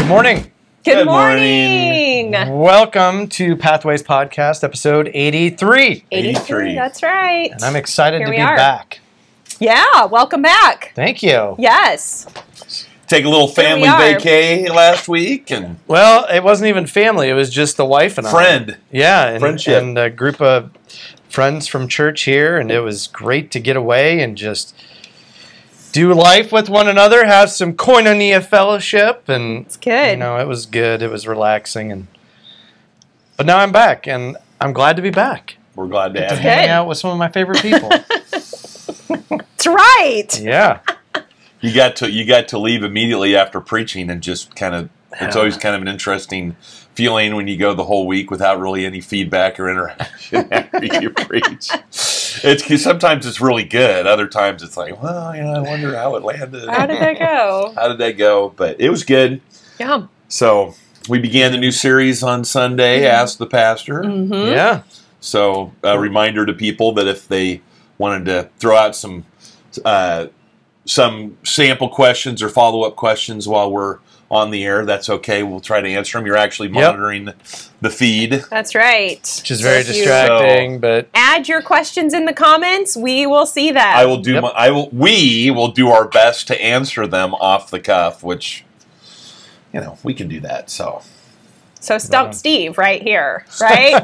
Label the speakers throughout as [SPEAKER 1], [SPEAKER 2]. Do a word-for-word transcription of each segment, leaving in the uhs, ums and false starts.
[SPEAKER 1] morning.
[SPEAKER 2] Good,
[SPEAKER 3] Good
[SPEAKER 2] morning.
[SPEAKER 3] morning.
[SPEAKER 1] Welcome to Pathways Podcast, episode eighty-three.
[SPEAKER 2] eighty-three, that's right.
[SPEAKER 1] And I'm excited
[SPEAKER 2] Here
[SPEAKER 1] to
[SPEAKER 2] we
[SPEAKER 1] be
[SPEAKER 2] are.
[SPEAKER 1] back.
[SPEAKER 2] Yeah, welcome back.
[SPEAKER 1] Thank you.
[SPEAKER 2] Yes.
[SPEAKER 3] Take a little
[SPEAKER 2] Here we
[SPEAKER 3] family
[SPEAKER 2] are.
[SPEAKER 3] vacay last week and
[SPEAKER 1] Well, it wasn't even family. It was just the wife and I.
[SPEAKER 3] friend.
[SPEAKER 1] Yeah. And,
[SPEAKER 3] Friendship.
[SPEAKER 1] And a group of friends from church here. And it was great to get away and just do life with one another, have some koinonia fellowship. And
[SPEAKER 2] It's good.
[SPEAKER 1] You know, it was good. It was relaxing. And But now I'm back, and I'm glad to be back.
[SPEAKER 3] We're glad to have you.
[SPEAKER 2] Good.
[SPEAKER 1] Hang out with some of my favorite people.
[SPEAKER 2] That's right.
[SPEAKER 1] Yeah.
[SPEAKER 3] You got to you got to leave immediately after preaching and just kind of. It's always kind of an interesting feeling when you go the whole week without really any feedback or interaction after you preach. It's 'cause sometimes it's really good. Other times it's like, well, you know, I wonder how it landed.
[SPEAKER 2] How did that go?
[SPEAKER 3] How did that go? But it was good.
[SPEAKER 2] Yeah.
[SPEAKER 3] So we began the new series on Sunday. Ask the Pastor.
[SPEAKER 2] Mm-hmm.
[SPEAKER 1] Yeah.
[SPEAKER 3] So a reminder to people that if they wanted to throw out some uh, some sample questions or follow up questions while we're on the air, that's okay. We'll try to answer them. You're actually monitoring the feed.
[SPEAKER 2] That's right.
[SPEAKER 1] Which is very
[SPEAKER 2] If you
[SPEAKER 1] distracting, but
[SPEAKER 2] Add your questions in the comments. We will see that.
[SPEAKER 3] I will do.
[SPEAKER 1] Yep.
[SPEAKER 3] My, I will. We will do our best to answer them off the cuff, which you know we can do that. So
[SPEAKER 2] So stump Steve right here, right?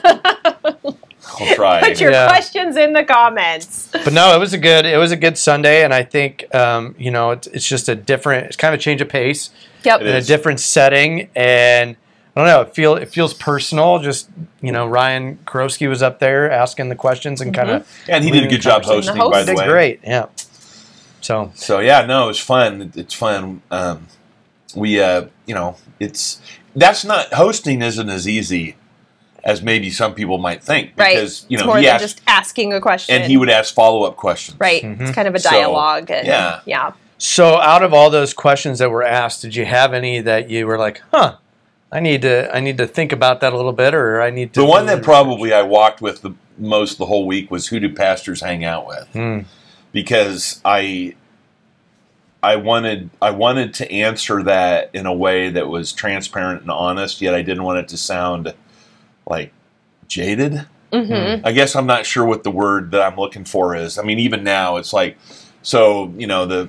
[SPEAKER 3] I'll try.
[SPEAKER 2] Put your
[SPEAKER 1] Yeah.
[SPEAKER 2] questions in the comments.
[SPEAKER 1] but no, it was a good it was a good Sunday, and I think um, you know it's, it's just a different it's kind of a change of pace
[SPEAKER 2] Yep.
[SPEAKER 3] It
[SPEAKER 1] in a
[SPEAKER 3] is.
[SPEAKER 1] different setting, and I don't know, it feel it feels personal. Just you know, Ryan Kurowski was up there asking the questions and kind of
[SPEAKER 3] and he did a good job
[SPEAKER 1] Conversation.
[SPEAKER 3] hosting, by
[SPEAKER 2] The
[SPEAKER 3] the
[SPEAKER 1] did
[SPEAKER 3] way.
[SPEAKER 1] great, yeah. So
[SPEAKER 3] So yeah, no, it was fun. It's fun. Um, we, uh, you know, it's that's not hosting isn't as easy as maybe some people might think
[SPEAKER 2] Right.
[SPEAKER 3] because you
[SPEAKER 2] it's
[SPEAKER 3] know
[SPEAKER 2] more
[SPEAKER 3] he
[SPEAKER 2] than
[SPEAKER 3] asked
[SPEAKER 2] just asking a question.
[SPEAKER 3] and he would ask follow up questions.
[SPEAKER 2] Right.
[SPEAKER 1] Mhm.
[SPEAKER 2] It's kind of a
[SPEAKER 3] So,
[SPEAKER 2] dialogue. and,
[SPEAKER 3] yeah.
[SPEAKER 2] Yeah.
[SPEAKER 1] so out of all those questions that were asked, did you have any that you were like, huh? I need to I need to think about that a little bit, or I need to.
[SPEAKER 3] The one
[SPEAKER 1] do
[SPEAKER 3] that
[SPEAKER 1] research?
[SPEAKER 3] probably I walked with the most the whole week was who do pastors hang out with?
[SPEAKER 1] Hmm.
[SPEAKER 3] Because I I wanted I wanted to answer that in a way that was transparent and honest, yet I didn't want it to sound like jaded.
[SPEAKER 2] Mm-hmm.
[SPEAKER 3] I guess I'm not sure what the word that I'm looking for is. I mean, even now it's like so, you know, the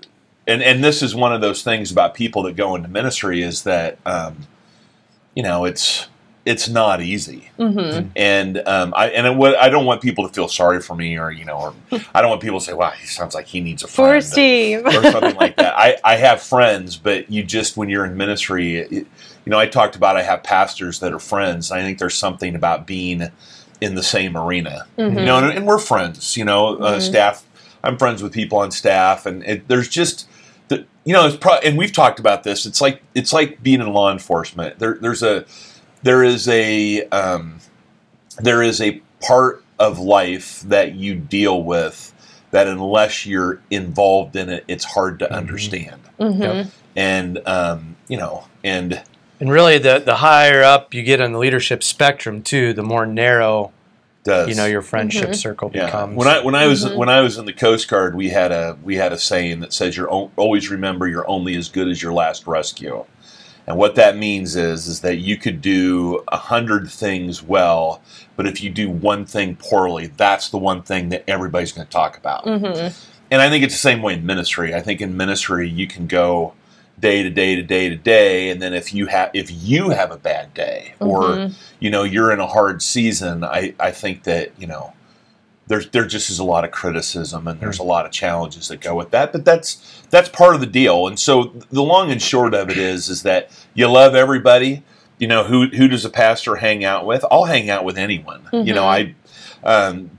[SPEAKER 3] and and this is one of those things about people that go into ministry is that um, you know, it's it's not easy.
[SPEAKER 2] Mm-hmm.
[SPEAKER 3] And um, I and it, what, I don't want people to feel sorry for me, or you know, or I don't want people to say, "Wow, he sounds like he needs a friend,"
[SPEAKER 2] Poor Steve.
[SPEAKER 3] or something like that. I, I have friends, but you just when you're in ministry, it, you know, I talked about I have pastors that are friends. I think there's something about being in the same arena,
[SPEAKER 2] Mhm.
[SPEAKER 3] you know, and, and we're friends. You know, uh,
[SPEAKER 2] Mhm.
[SPEAKER 3] staff. I'm friends with people on staff, and it, there's just. The, you know, it's pro- and we've talked about this. It's like it's like being in law enforcement. There, there's a there is a um, there is a part of life that you deal with that unless you're involved in it, it's hard to
[SPEAKER 1] Mhm.
[SPEAKER 3] understand.
[SPEAKER 2] Mm-hmm.
[SPEAKER 1] Yep.
[SPEAKER 3] And um, you know, and
[SPEAKER 1] And really, the the higher up you get on the leadership spectrum, too, the more narrow
[SPEAKER 3] does
[SPEAKER 1] you know your friendship
[SPEAKER 2] Mhm.
[SPEAKER 1] circle
[SPEAKER 3] yeah.
[SPEAKER 1] becomes.
[SPEAKER 3] When I when I was
[SPEAKER 2] Mhm.
[SPEAKER 3] when I was in the Coast Guard, we had a we had a saying that says you're o- always remember you're only as good as your last rescue. And what that means is, is that you could do a hundred things well, but if you do one thing poorly, that's the one thing that everybody's going to talk about.
[SPEAKER 2] Mm-hmm.
[SPEAKER 3] And I think it's the same way in ministry. I think in ministry you can go day to day to day to day, and then if you have if you have a bad day or
[SPEAKER 2] Mhm.
[SPEAKER 3] you know you're in a hard season, I, I think that you know there's there just is a lot of criticism and there's a lot of challenges that go with that. But that's that's part of the deal. And so the long and short of it is is that you love everybody. You know, who who does a pastor hang out with? I'll hang out with anyone. You know, I um,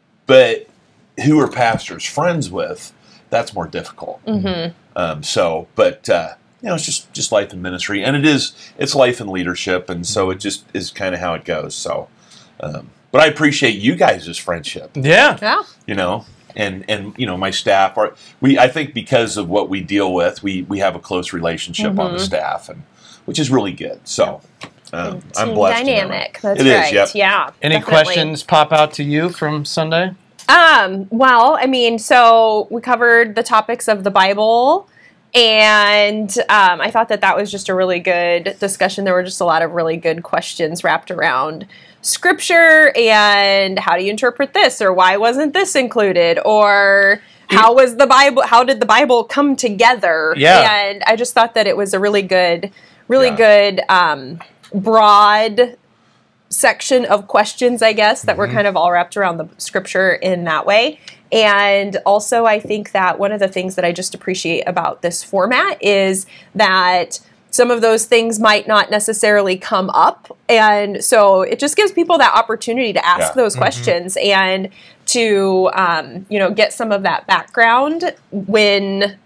[SPEAKER 3] but who are pastors friends with? That's more difficult.
[SPEAKER 2] Mm-hmm.
[SPEAKER 3] Um, so, but uh, you know, it's just just life in ministry, and it is it's life in leadership, and so it just is kind of how it goes. So, um, but I appreciate you guys' friendship.
[SPEAKER 1] yeah,
[SPEAKER 2] Yeah.
[SPEAKER 3] You know, and and you know, my staff are we. I think because of what we deal with, we we have a close relationship on the
[SPEAKER 2] Mhm.
[SPEAKER 3] staff, and which is really good. So, um, I'm
[SPEAKER 2] Team
[SPEAKER 3] blessed. in that
[SPEAKER 2] dynamic.
[SPEAKER 3] way.
[SPEAKER 2] That's
[SPEAKER 3] It is,
[SPEAKER 2] right.
[SPEAKER 3] yep.
[SPEAKER 2] Yeah.
[SPEAKER 1] Any
[SPEAKER 2] definitely.
[SPEAKER 1] questions pop out to you from Sunday?
[SPEAKER 2] Um, well, I mean, so we covered the topics of the Bible And um, I thought that that was just a really good discussion. There were just a lot of really good questions wrapped around Scripture and how do you interpret this, or why wasn't this included, or how was the Bible, how did the Bible come together?
[SPEAKER 1] Yeah.
[SPEAKER 2] And I just thought that it was a really good, really
[SPEAKER 3] Yeah.
[SPEAKER 2] good, um, broad section of questions, I guess, that were kind of all wrapped around the Scripture in that way. And also, I think that one of the things that I just appreciate about this format is that some of those things might not necessarily come up. And so it just gives people that opportunity to ask
[SPEAKER 3] Yeah.
[SPEAKER 2] those questions and to, um, you know, get some of that background when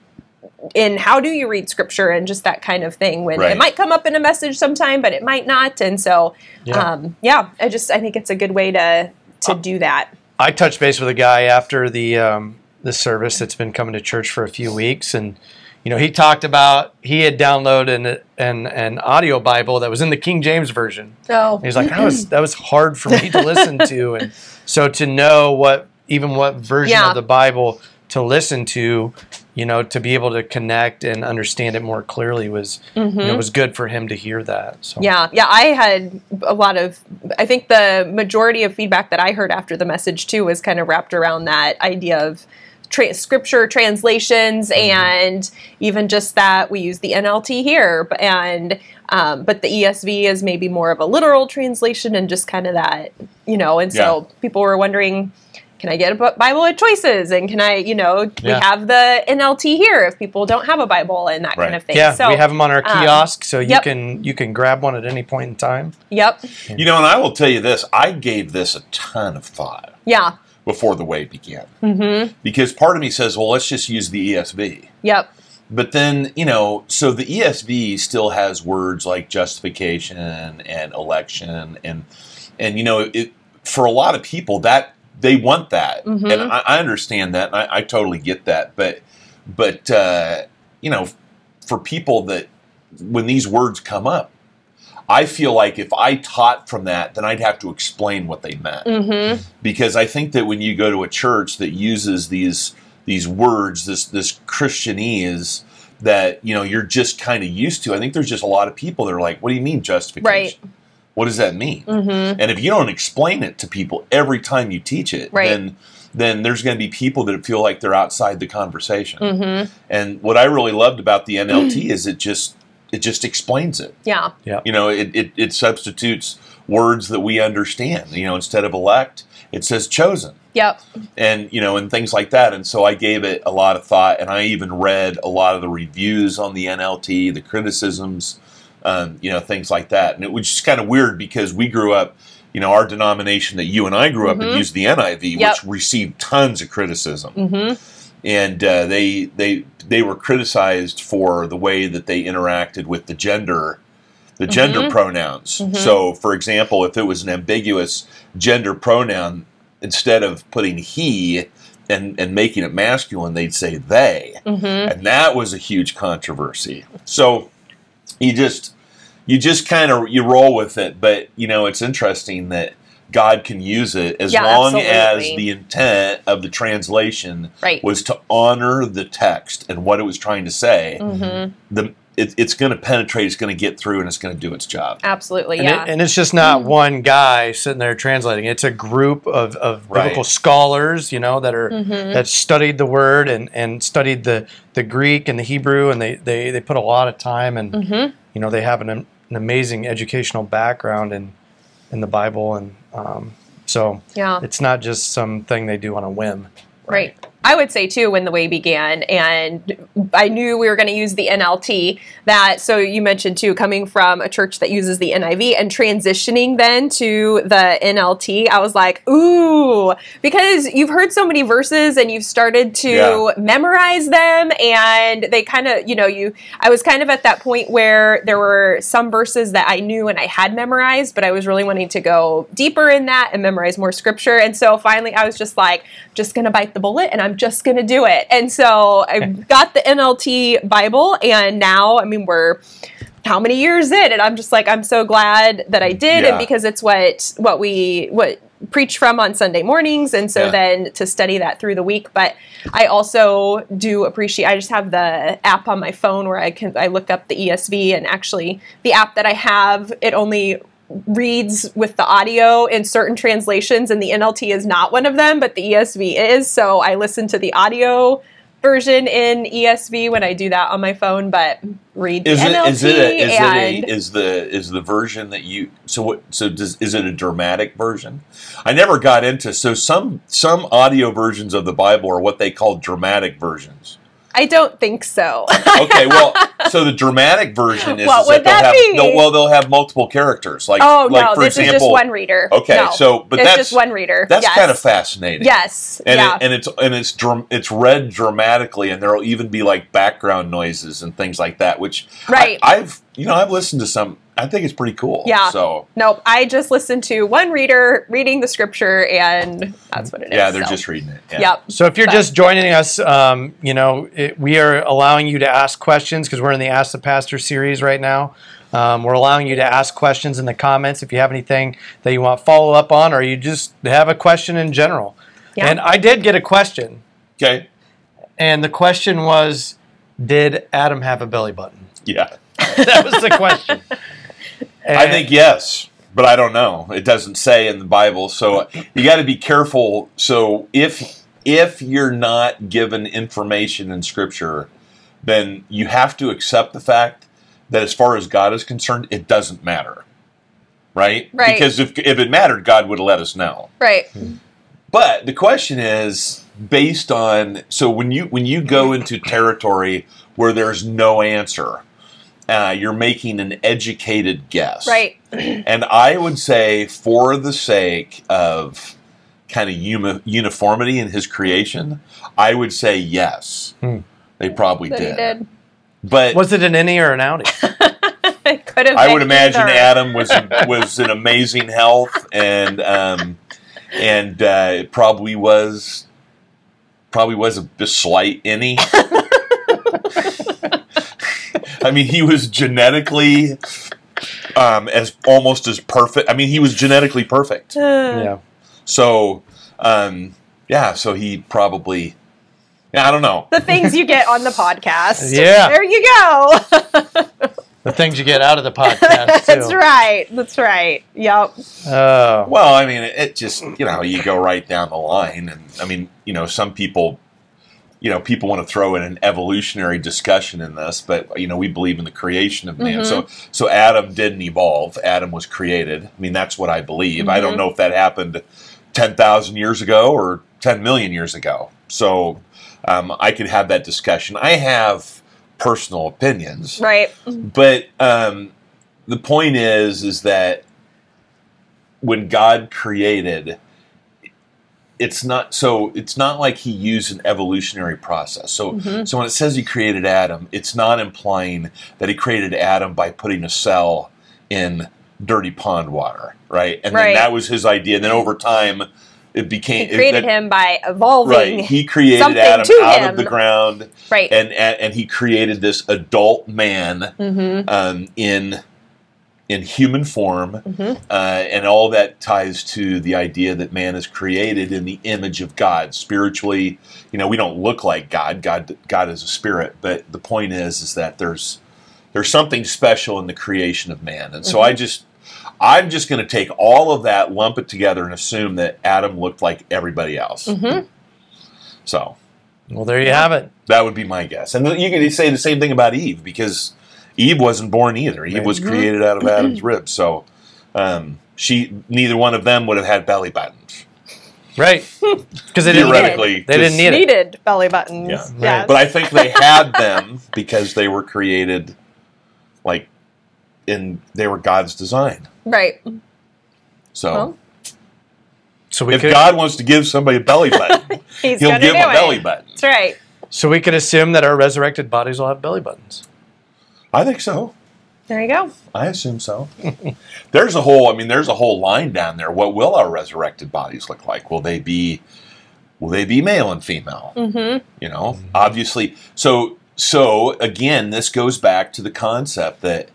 [SPEAKER 2] in how do you read Scripture and just that kind of thing, when
[SPEAKER 3] Right.
[SPEAKER 2] it might come up in a message sometime, but it might not. And so,
[SPEAKER 1] Yeah.
[SPEAKER 2] um, yeah, I just, I think it's a good way to, to do that.
[SPEAKER 1] I touched base with a guy after the um, the service that's been coming to church for a few weeks, and you know he talked about he had downloaded an an, an audio Bible that was in the King James version.
[SPEAKER 2] So
[SPEAKER 1] He's like, that was that was hard for me to listen to, and so to know what even what version
[SPEAKER 2] Yeah.
[SPEAKER 1] of the Bible to listen to, you know, to be able to connect and understand it more clearly was you know, was good for him to hear that. So
[SPEAKER 2] Yeah, yeah, I had a lot of, I think the majority of feedback that I heard after the message too was kind of wrapped around that idea of tra- scripture translations and even just that we use the N L T here, b- and um, but the E S V is maybe more of a literal translation and just kind of that, you know, and so
[SPEAKER 3] Yeah.
[SPEAKER 2] people were wondering, can I get a bu- Bible at Choices? And can I, you know, we
[SPEAKER 1] Yeah.
[SPEAKER 2] have the N L T here if people don't have a Bible and that
[SPEAKER 3] Right.
[SPEAKER 2] kind of thing.
[SPEAKER 1] yeah,
[SPEAKER 2] so,
[SPEAKER 1] we have them on our
[SPEAKER 2] um,
[SPEAKER 1] kiosk, so you
[SPEAKER 2] yep.
[SPEAKER 1] can you can grab one at any point in time.
[SPEAKER 2] Yep.
[SPEAKER 3] You know, and I will tell you this, I gave this a ton of thought
[SPEAKER 2] Yeah.
[SPEAKER 3] before the way began. Mm-hmm. Because part of me says, well, let's just use the E S V.
[SPEAKER 2] Yep.
[SPEAKER 3] But then, you know, so the E S V still has words like justification and election, and and you know, it for a lot of people that they want that,
[SPEAKER 2] Mhm.
[SPEAKER 3] and I, I understand that, and I, I totally get that. But but uh, you know, for people that when these words come up, I feel like if I taught from that, then I'd have to explain what they meant,
[SPEAKER 2] Mm-hmm.
[SPEAKER 3] because I think that when you go to a church that uses these these words, this this Christianese that you know you're just kind of used to, I think there's just a lot of people that are like, "What do you mean justification?
[SPEAKER 2] Right.
[SPEAKER 3] What does that mean?"
[SPEAKER 2] Mm-hmm.
[SPEAKER 3] And if you don't explain it to people every time you teach it,
[SPEAKER 2] Right.
[SPEAKER 3] then then there's going to be people that feel like they're outside the conversation.
[SPEAKER 2] Mm-hmm.
[SPEAKER 3] And what I really loved about the N L T is it just it just explains it.
[SPEAKER 2] Yeah.
[SPEAKER 3] You know, it, it, it substitutes words that we understand. You know, instead of elect, it says chosen.
[SPEAKER 2] Yep.
[SPEAKER 3] And, you know, and things like that. And so I gave it a lot of thought, and I even read a lot of the reviews on the N L T, the criticisms, um, you know, things like that. And it was just kind of weird because we grew up, you know, our denomination that you and I grew up
[SPEAKER 2] Mhm.
[SPEAKER 3] in used the N I V,
[SPEAKER 2] Yep.
[SPEAKER 3] which received tons of criticism.
[SPEAKER 2] Mm-hmm.
[SPEAKER 3] And uh, they they they were criticized for the way that they interacted with the gender, the gender
[SPEAKER 2] Mhm.
[SPEAKER 3] pronouns.
[SPEAKER 2] Mhm.
[SPEAKER 3] So, for example, if it was an ambiguous gender pronoun, instead of putting he and and making it masculine, they'd say they,
[SPEAKER 2] Mm-hmm.
[SPEAKER 3] and that was a huge controversy. So you just you just kind of you roll with it, but you know it's interesting that God can use it as
[SPEAKER 2] Yeah,
[SPEAKER 3] long as
[SPEAKER 2] absolutely.
[SPEAKER 3] the intent of the translation
[SPEAKER 2] Right.
[SPEAKER 3] was to honor the text and what it was trying to say.
[SPEAKER 2] Mm-hmm.
[SPEAKER 3] The it, it's going to penetrate, it's going to get through, and it's going to do its job.
[SPEAKER 2] Absolutely.
[SPEAKER 1] And,
[SPEAKER 2] Yeah.
[SPEAKER 1] it, and it's just not one guy sitting there translating. It's a group of, of
[SPEAKER 3] Right.
[SPEAKER 1] biblical scholars, you know, that are
[SPEAKER 2] Mhm.
[SPEAKER 1] that studied the word and, and studied the, the Greek and the Hebrew, and they, they, they put a lot of time, and
[SPEAKER 2] Mm-hmm.
[SPEAKER 1] you know they have an, an amazing educational background in in the Bible, and um, so
[SPEAKER 2] Yeah.
[SPEAKER 1] it's not just something they do on a whim.
[SPEAKER 2] Right. I would say too, when the way began, and I knew we were going to use the N L T, that, so you mentioned too, coming from a church that uses the N I V and transitioning then to the N L T, I was like, ooh, because you've heard so many verses and you've started to
[SPEAKER 3] Yeah.
[SPEAKER 2] memorize them, and they kind of, you know, you, I was kind of at that point where there were some verses that I knew and I had memorized, but I was really wanting to go deeper in that and memorize more scripture. And so finally I was just like, just going to bite the bullet, and I'm just going to do it. And so I got the N L T Bible, and now, I mean, we're how many years in, and I'm just like, I'm so glad that I did,
[SPEAKER 3] Yeah.
[SPEAKER 2] and because it's what what we what preach from on Sunday mornings, and so
[SPEAKER 3] Yeah.
[SPEAKER 2] then to study that through the week. But I also do appreciate, I just have the app on my phone where I can, I look up the E S V, and actually the app that I have, it only reads with the audio in certain translations, and the N L T is not one of them, but the E S V is. So I listen to the audio version in E S V when I do that on my phone, but read the
[SPEAKER 3] Is it
[SPEAKER 2] N L T
[SPEAKER 3] is it a, is
[SPEAKER 2] and
[SPEAKER 3] it a, is the is the version that you so what so does is it a dramatic version? I never got into so some some audio versions of the Bible are what they call dramatic versions.
[SPEAKER 2] I don't think so.
[SPEAKER 3] Okay, well, so the dramatic version is,
[SPEAKER 2] What
[SPEAKER 3] is
[SPEAKER 2] would
[SPEAKER 3] that,
[SPEAKER 2] that
[SPEAKER 3] they'll
[SPEAKER 2] be?
[SPEAKER 3] have they'll, well they'll have multiple characters like
[SPEAKER 2] Oh
[SPEAKER 3] like
[SPEAKER 2] no,
[SPEAKER 3] for
[SPEAKER 2] this
[SPEAKER 3] example
[SPEAKER 2] is just one reader.
[SPEAKER 3] Okay,
[SPEAKER 2] No,
[SPEAKER 3] so but
[SPEAKER 2] it's
[SPEAKER 3] that's
[SPEAKER 2] just one reader.
[SPEAKER 3] That's
[SPEAKER 2] Yes.
[SPEAKER 3] kind of fascinating.
[SPEAKER 2] Yes,
[SPEAKER 3] And
[SPEAKER 2] yeah,
[SPEAKER 3] it, and it's and it's dram- it's read dramatically, and there'll even be like background noises and things like that. Which
[SPEAKER 2] Right.
[SPEAKER 3] I, I've you know I've listened to some. I think it's pretty cool.
[SPEAKER 2] Yeah.
[SPEAKER 3] So
[SPEAKER 2] nope. I just listen to one reader reading the scripture, and that's what it is.
[SPEAKER 3] yeah, they're
[SPEAKER 2] so.
[SPEAKER 3] just reading it. Yeah.
[SPEAKER 2] Yep.
[SPEAKER 1] So if you're
[SPEAKER 2] But-
[SPEAKER 1] just joining us, um, you know, it, we are allowing you to ask questions because we're in the Ask the Pastor series right now. Um, we're allowing you to ask questions in the comments if you have anything that you want follow up on, or you just have a question in general.
[SPEAKER 2] Yeah.
[SPEAKER 1] And I did get a question,
[SPEAKER 3] Okay.
[SPEAKER 1] and the question was, did Adam have a belly button?
[SPEAKER 3] Yeah.
[SPEAKER 1] That was the question.
[SPEAKER 3] I
[SPEAKER 1] And-
[SPEAKER 3] think yes, but I don't know. It doesn't say in the Bible, so you got to be careful. So if if you're not given information in Scripture, then you have to accept the fact that as far as God is concerned, it doesn't matter, right?
[SPEAKER 2] Right.
[SPEAKER 3] Because if if it mattered, God would have let us know.
[SPEAKER 2] Right.
[SPEAKER 3] But the question is based on so when you when you go into territory where there's no answer, uh, you're making an educated guess,
[SPEAKER 2] Right.
[SPEAKER 3] And I would say, for the sake of kind of uni- uniformity in his creation, I would say yes.
[SPEAKER 1] Hmm.
[SPEAKER 3] They probably
[SPEAKER 2] That he
[SPEAKER 3] did.
[SPEAKER 2] did.
[SPEAKER 3] But
[SPEAKER 1] Was it an innie or an outie?
[SPEAKER 2] It could have.
[SPEAKER 3] I
[SPEAKER 2] been
[SPEAKER 3] would imagine
[SPEAKER 2] either.
[SPEAKER 3] Adam was was in amazing health, and um, and uh, it probably was probably was a, a slight innie. I mean, he was genetically um, as almost as perfect. I mean, he was genetically perfect.
[SPEAKER 2] Uh,
[SPEAKER 1] Yeah.
[SPEAKER 3] So, um, yeah. So he probably. Yeah, I don't know.
[SPEAKER 2] The things you get on the podcast.
[SPEAKER 1] Yeah.
[SPEAKER 2] There you go.
[SPEAKER 1] The things you get out of the podcast, too.
[SPEAKER 2] That's right. That's right. Yep.
[SPEAKER 1] Oh.
[SPEAKER 3] Well, I mean, it just, you know, you go right down the line. And I mean, you know, some people, you know, people want to throw in an evolutionary discussion in this, but, you know, we believe in the creation of man.
[SPEAKER 2] Mhm.
[SPEAKER 3] So, so Adam didn't evolve. Adam was created. I mean, that's what I believe. I don't
[SPEAKER 2] Mhm.
[SPEAKER 3] know if that happened ten thousand years ago or ten million years ago. So um, I could have that discussion. I have personal opinions.
[SPEAKER 2] Right.
[SPEAKER 3] But um, the point is, is that when God created, it's not so. It's not like He used an evolutionary process. So,
[SPEAKER 2] Mhm.
[SPEAKER 3] so when it says He created Adam, it's not implying that He created Adam by putting a cell in dirty pond water, right? And
[SPEAKER 2] Right.
[SPEAKER 3] then that was His idea. And then over time, it became
[SPEAKER 2] He created
[SPEAKER 3] it, that-
[SPEAKER 2] him by evolving.
[SPEAKER 3] Right, He created
[SPEAKER 2] something
[SPEAKER 3] Adam
[SPEAKER 2] to
[SPEAKER 3] out
[SPEAKER 2] him.
[SPEAKER 3] of the ground,
[SPEAKER 2] Right.
[SPEAKER 3] and and, and He created this adult man
[SPEAKER 2] Mm-hmm.
[SPEAKER 3] um, in in human form,
[SPEAKER 2] Mm-hmm.
[SPEAKER 3] uh, and all that ties to the idea that man is created in the image of God. Spiritually, you know, we don't look like God. God, God is a spirit. But the point is, is that there's there's something special in the creation of man, and so
[SPEAKER 2] Mhm.
[SPEAKER 3] I just. I'm just going to take all of that, lump it together, and assume that Adam looked like everybody else.
[SPEAKER 2] Mm-hmm.
[SPEAKER 3] So
[SPEAKER 1] Well, there you have it.
[SPEAKER 3] that would be my guess. And you could say the same thing about Eve, because Eve wasn't born either. Eve
[SPEAKER 1] Right.
[SPEAKER 3] was
[SPEAKER 2] Mhm.
[SPEAKER 3] created out of Adam's rib. So um, she, neither one of them would have had belly buttons.
[SPEAKER 1] Right. Because they didn't need it.
[SPEAKER 3] Theoretically.
[SPEAKER 1] They didn't
[SPEAKER 3] just-
[SPEAKER 1] need it.
[SPEAKER 2] Needed belly buttons.
[SPEAKER 3] Yeah.
[SPEAKER 2] Yes.
[SPEAKER 3] But I think they had them because they were created like in, they were God's design.
[SPEAKER 2] Right.
[SPEAKER 3] So
[SPEAKER 2] Well,
[SPEAKER 1] So we
[SPEAKER 3] if
[SPEAKER 1] could
[SPEAKER 3] God wants to give somebody a belly button,
[SPEAKER 2] he's
[SPEAKER 3] He'll
[SPEAKER 2] gonna
[SPEAKER 3] give
[SPEAKER 2] do
[SPEAKER 3] them a
[SPEAKER 2] it.
[SPEAKER 3] belly button.
[SPEAKER 2] That's right.
[SPEAKER 1] so we could assume that our resurrected bodies will have belly buttons.
[SPEAKER 3] I think so.
[SPEAKER 2] There you go.
[SPEAKER 3] I assume so. There's a whole, I mean, there's a whole line down there. What will our resurrected bodies look like? Will they be, will they be male and female?
[SPEAKER 2] Mm-hmm.
[SPEAKER 3] You know, obviously. So, so again, this goes back to the concept that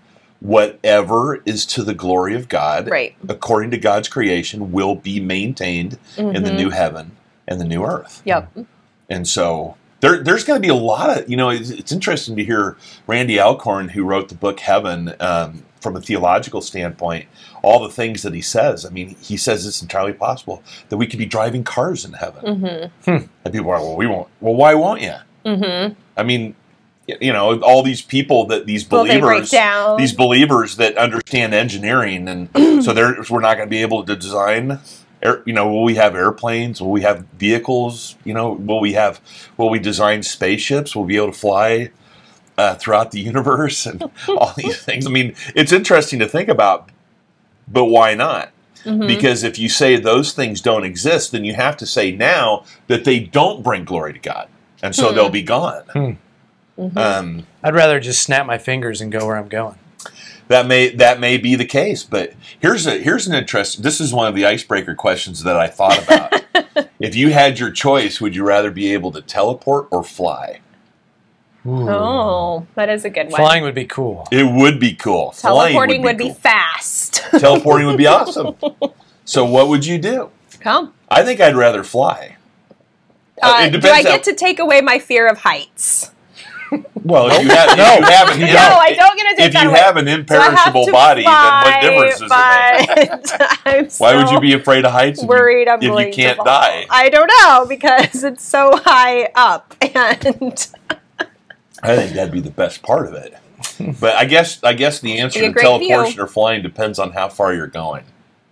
[SPEAKER 3] whatever is to the glory of God,
[SPEAKER 2] Right.
[SPEAKER 3] according to God's creation, will be maintained
[SPEAKER 2] Mm-hmm.
[SPEAKER 3] in the new heaven and the new earth.
[SPEAKER 2] Yep.
[SPEAKER 3] And so there, there's going to be a lot of, you know, it's, it's interesting to hear Randy Alcorn, who wrote the book Heaven, um, from a theological standpoint, all the things that he says. I mean, he says it's entirely possible that we could be driving cars in heaven.
[SPEAKER 2] Mm-hmm.
[SPEAKER 3] And people are, well, we won't. Well, why won't you?
[SPEAKER 2] Mm-hmm.
[SPEAKER 3] I mean, you know, all these people that these
[SPEAKER 2] Will they break
[SPEAKER 3] believers,
[SPEAKER 2] down?
[SPEAKER 3] these believers that understand engineering, and so they're, we're not going to be able to design. Air, you know, will we have airplanes? Will we have vehicles? You know, will we have? Will we design spaceships? Will we be able to fly uh, throughout the universe and all these things? I mean, it's interesting to think about, but why not?
[SPEAKER 2] Mm-hmm.
[SPEAKER 3] Because if you say those things don't exist, then you have to say now that they don't bring glory to God, and so
[SPEAKER 2] Hmm.
[SPEAKER 3] they'll be gone.
[SPEAKER 1] Hmm.
[SPEAKER 2] Mm-hmm.
[SPEAKER 3] Um,
[SPEAKER 1] I'd rather just snap my fingers and go where I'm going.
[SPEAKER 3] That may that may be the case, but here's a here's an interesting. This is one of the icebreaker questions that I thought about. If you had your choice, would you rather be able to teleport or fly?
[SPEAKER 1] Ooh.
[SPEAKER 2] Oh, that is a good one.
[SPEAKER 1] Flying would be cool.
[SPEAKER 3] It would be cool. Flying
[SPEAKER 2] Teleporting would be,
[SPEAKER 3] cool.
[SPEAKER 2] fast.
[SPEAKER 3] Teleporting would be awesome. So what would you do?
[SPEAKER 2] Come.
[SPEAKER 3] I think I'd rather fly.
[SPEAKER 2] Uh,
[SPEAKER 3] it
[SPEAKER 2] do
[SPEAKER 3] depends
[SPEAKER 2] I get
[SPEAKER 3] how-
[SPEAKER 2] to take away my fear of heights?
[SPEAKER 3] Well, if you have,
[SPEAKER 1] No.
[SPEAKER 3] if you have an,
[SPEAKER 1] No,
[SPEAKER 2] I don't get to take
[SPEAKER 3] If
[SPEAKER 2] that
[SPEAKER 3] you
[SPEAKER 2] away.
[SPEAKER 3] have an
[SPEAKER 2] So I have
[SPEAKER 3] imperishable
[SPEAKER 2] to
[SPEAKER 3] body,
[SPEAKER 2] fly,
[SPEAKER 3] then what difference does it make?
[SPEAKER 2] but I'm
[SPEAKER 3] Why would
[SPEAKER 2] still
[SPEAKER 3] you be afraid of heights? If
[SPEAKER 2] worried I'm
[SPEAKER 3] you,
[SPEAKER 2] going
[SPEAKER 3] if you can't
[SPEAKER 2] to fall.
[SPEAKER 3] die?
[SPEAKER 2] I don't know, because it's so high up, and
[SPEAKER 3] I think that'd be the best part of it. But I guess I guess the answer
[SPEAKER 2] Be a
[SPEAKER 3] to
[SPEAKER 2] great
[SPEAKER 3] teleportation
[SPEAKER 2] view.
[SPEAKER 3] or flying depends on how far you're going.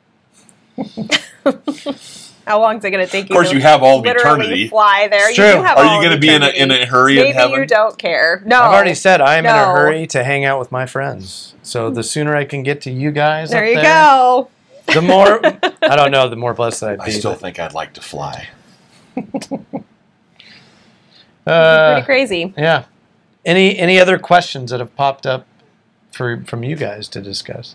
[SPEAKER 2] how long is it going to take you?
[SPEAKER 3] Of course,
[SPEAKER 2] to
[SPEAKER 3] you have all of
[SPEAKER 2] literally
[SPEAKER 3] eternity.
[SPEAKER 2] fly there.
[SPEAKER 1] It's
[SPEAKER 2] You
[SPEAKER 1] true.
[SPEAKER 2] do have
[SPEAKER 3] Are
[SPEAKER 2] all
[SPEAKER 3] you going
[SPEAKER 2] of
[SPEAKER 3] to be in a in
[SPEAKER 2] eternity.
[SPEAKER 3] a hurry
[SPEAKER 2] Maybe
[SPEAKER 3] in heaven?
[SPEAKER 2] you don't care. No,
[SPEAKER 1] I've already said I'm in a
[SPEAKER 2] No.
[SPEAKER 1] hurry to hang out with my friends. So the sooner I can get to you guys,
[SPEAKER 2] There
[SPEAKER 1] up
[SPEAKER 2] you
[SPEAKER 1] there,
[SPEAKER 2] go.
[SPEAKER 1] the more I don't know, the more blessed I'd be.
[SPEAKER 3] I still
[SPEAKER 1] but,
[SPEAKER 3] think I'd like to fly.
[SPEAKER 1] uh,
[SPEAKER 2] Pretty crazy.
[SPEAKER 1] Yeah. Any any other questions that have popped up for from you guys to discuss?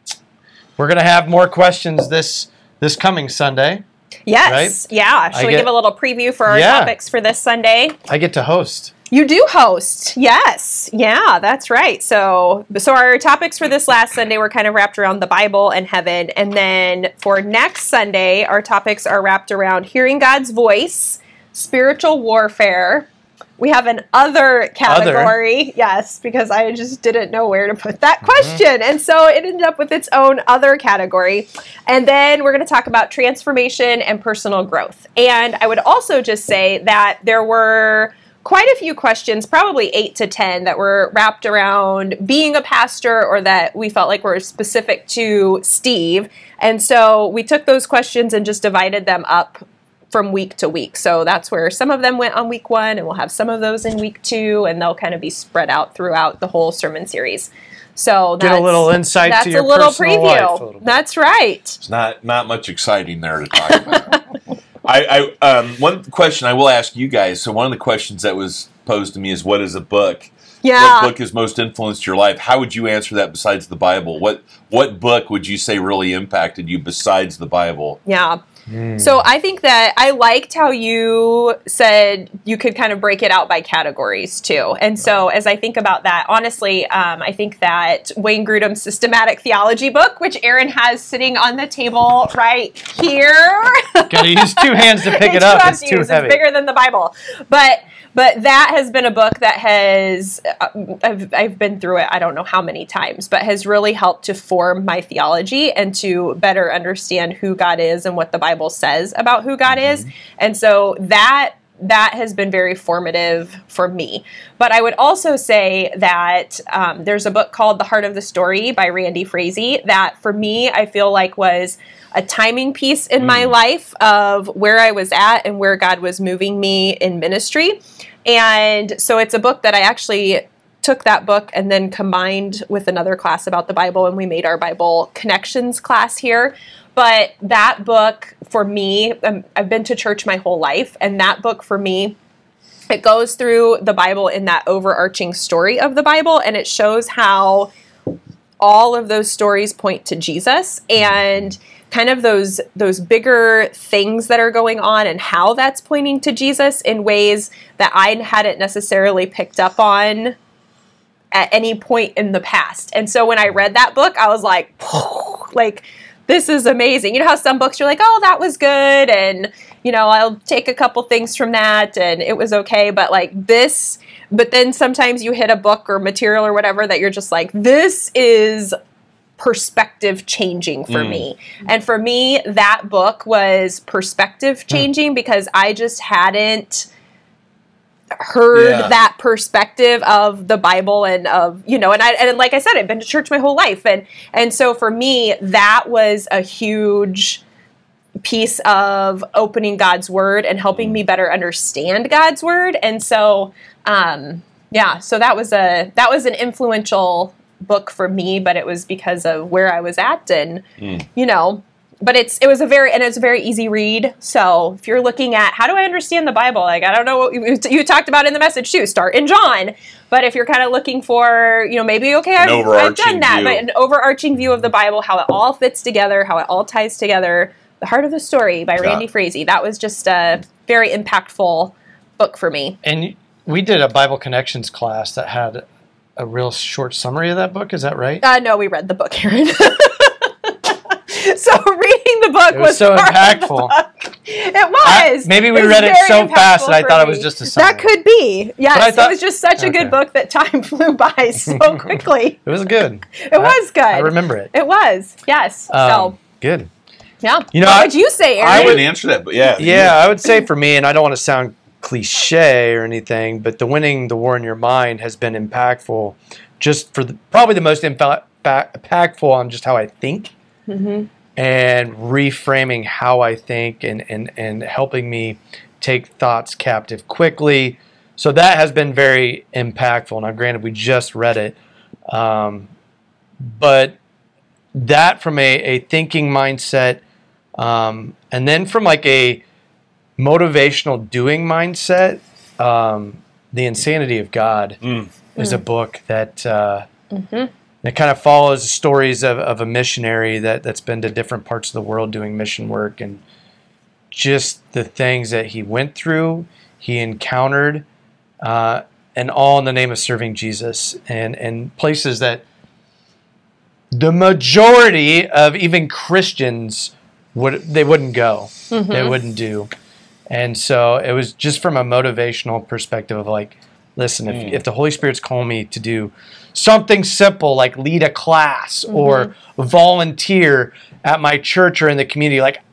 [SPEAKER 1] We're gonna have more questions this this coming Sunday.
[SPEAKER 2] Yes. Yeah. Should
[SPEAKER 1] I
[SPEAKER 2] we
[SPEAKER 1] get-
[SPEAKER 2] give a little preview for our
[SPEAKER 1] Yeah.
[SPEAKER 2] topics for this Sunday?
[SPEAKER 1] I get to host.
[SPEAKER 2] You do host. Yes. Yeah, that's right. So so our topics for this last Sunday were kind of wrapped around the Bible and heaven. And then for next Sunday, our topics are wrapped around hearing God's voice, spiritual warfare. We have an other category. Yes, because I just didn't know where to put that question. And so it ended up with its own other category. And then we're going to talk about transformation and personal growth. And I would also just say that there were quite a few questions, probably eight to ten, that were wrapped around being a pastor or that we felt like were specific to Steve. And so we took those questions and just divided them up from week to week. So that's where some of them went on week one, and we'll have some of those in week two, and they'll kind of be spread out throughout the whole sermon series. So
[SPEAKER 1] Get
[SPEAKER 2] that's,
[SPEAKER 1] a little insight
[SPEAKER 2] that's
[SPEAKER 1] to your
[SPEAKER 2] a little
[SPEAKER 1] personal
[SPEAKER 2] preview.
[SPEAKER 1] life. a little bit.
[SPEAKER 2] That's right.
[SPEAKER 3] It's not not much exciting there to talk about. I, I um, one question I will ask you guys. So one of the questions that was posed to me is, "What is a book?
[SPEAKER 2] Yeah.
[SPEAKER 3] What book has most influenced your life?" How would you answer that besides the Bible? What what book would you say really impacted you besides the Bible?
[SPEAKER 2] Yeah.
[SPEAKER 1] Hmm.
[SPEAKER 2] So I think that I liked how you said you could kind of break it out by categories too. And so as I think about that, honestly, um, I think that Wayne Grudem's Systematic Theology book, which Aaron has sitting on the table right here.
[SPEAKER 1] Gotta use two hands to pick it
[SPEAKER 2] It's
[SPEAKER 1] up.
[SPEAKER 2] too
[SPEAKER 1] It's too
[SPEAKER 2] use.
[SPEAKER 1] heavy.
[SPEAKER 2] It's bigger than the Bible. But but that has been a book that has, uh, I've, I've been through it, I don't know how many times, but has really helped to form my theology and to better understand who God is and what the Bible says about who God is. And so that that has been very formative for me. But I would also say that um, there's a book called The Heart of the Story by Randy Frazee that for me, I feel like was a timing piece in my life of where I was at and where God was moving me in ministry. And so it's a book that I actually took that book and then combined with another class about the Bible, and we made our Bible Connections class here. But that book for me, um, I've been to church my whole life, and that book for me, it goes through the Bible in that overarching story of the Bible, and it shows how all of those stories point to Jesus and kind of those those bigger things that are going on and how that's pointing to Jesus in ways that I hadn't necessarily picked up on at any point in the past. And so when I read that book, I was like, like, this is amazing. You know how some books you're like, oh, that was good, and you know, I'll take a couple things from that, and it was okay. But like this, but then sometimes you hit a book or material or whatever that you're just like, this is perspective changing for mm. me. And for me, that book was perspective changing mm. because I just hadn't heard yeah. that perspective of the Bible and of, you know, and I, and like I said, I've been to church my whole life. And, and so for me, that was a huge piece of opening God's word and helping me better understand God's word. And so, um, yeah, so that was a, that was an influential book for me, but it was because of where I was at and, mm. you know, but it's, it was a very, and it's a very easy read. So if you're looking at, how do I understand the Bible? Like, I don't know what you, you talked about in the message too, start in John. But if you're kind of looking for, you know, maybe, okay, I've, I've done that, view. But an overarching view of the Bible, how it all fits together, how it all ties together. The Heart of the Story by Randy yeah. Frazee. That was just a very impactful book for me.
[SPEAKER 1] And we did a Bible Connections class that had a real short summary of that book. Is that right?
[SPEAKER 2] Uh, no, we read the book, Aaron. So reading the book
[SPEAKER 1] it was,
[SPEAKER 2] was
[SPEAKER 1] so impactful.
[SPEAKER 2] It was.
[SPEAKER 1] I, maybe we
[SPEAKER 2] it
[SPEAKER 1] read it so fast that I thought
[SPEAKER 2] me.
[SPEAKER 1] it was just a summary.
[SPEAKER 2] That could be. Yes,
[SPEAKER 1] thought,
[SPEAKER 2] it was just such okay. a good book that time flew by so quickly.
[SPEAKER 1] It was good.
[SPEAKER 2] It I, was good. I
[SPEAKER 1] remember it.
[SPEAKER 2] It was. Yes.
[SPEAKER 1] Um,
[SPEAKER 2] so
[SPEAKER 1] good.
[SPEAKER 2] Yeah.
[SPEAKER 1] You know,
[SPEAKER 2] what
[SPEAKER 1] I,
[SPEAKER 2] would you say, Aaron?
[SPEAKER 3] I would answer that, but yeah.
[SPEAKER 1] Yeah, I would say for me, and I don't want to sound cliche or anything, but the Winning the War in Your Mind has been impactful just for the, probably the most impa- impactful on just how I think mm-hmm. and reframing how I think and, and, and helping me take thoughts captive quickly. So that has been very impactful. Now, granted, we just read it, um, but that from a, a thinking mindset, um, and then from like a motivational doing mindset, um, The Insanity of God mm. is mm. a book that uh, mm-hmm. that kind of follows stories of, of a missionary that, that's been to different parts of the world doing mission work, and just the things that he went through, he encountered, uh, and all in the name of serving Jesus, and, and places that the majority of even Christians would they wouldn't go, mm-hmm. they wouldn't do, and so it was just from a motivational perspective of like, listen, if, mm. if the Holy Spirit's calling me to do something simple like lead a class mm-hmm. or volunteer at my church or in the community, like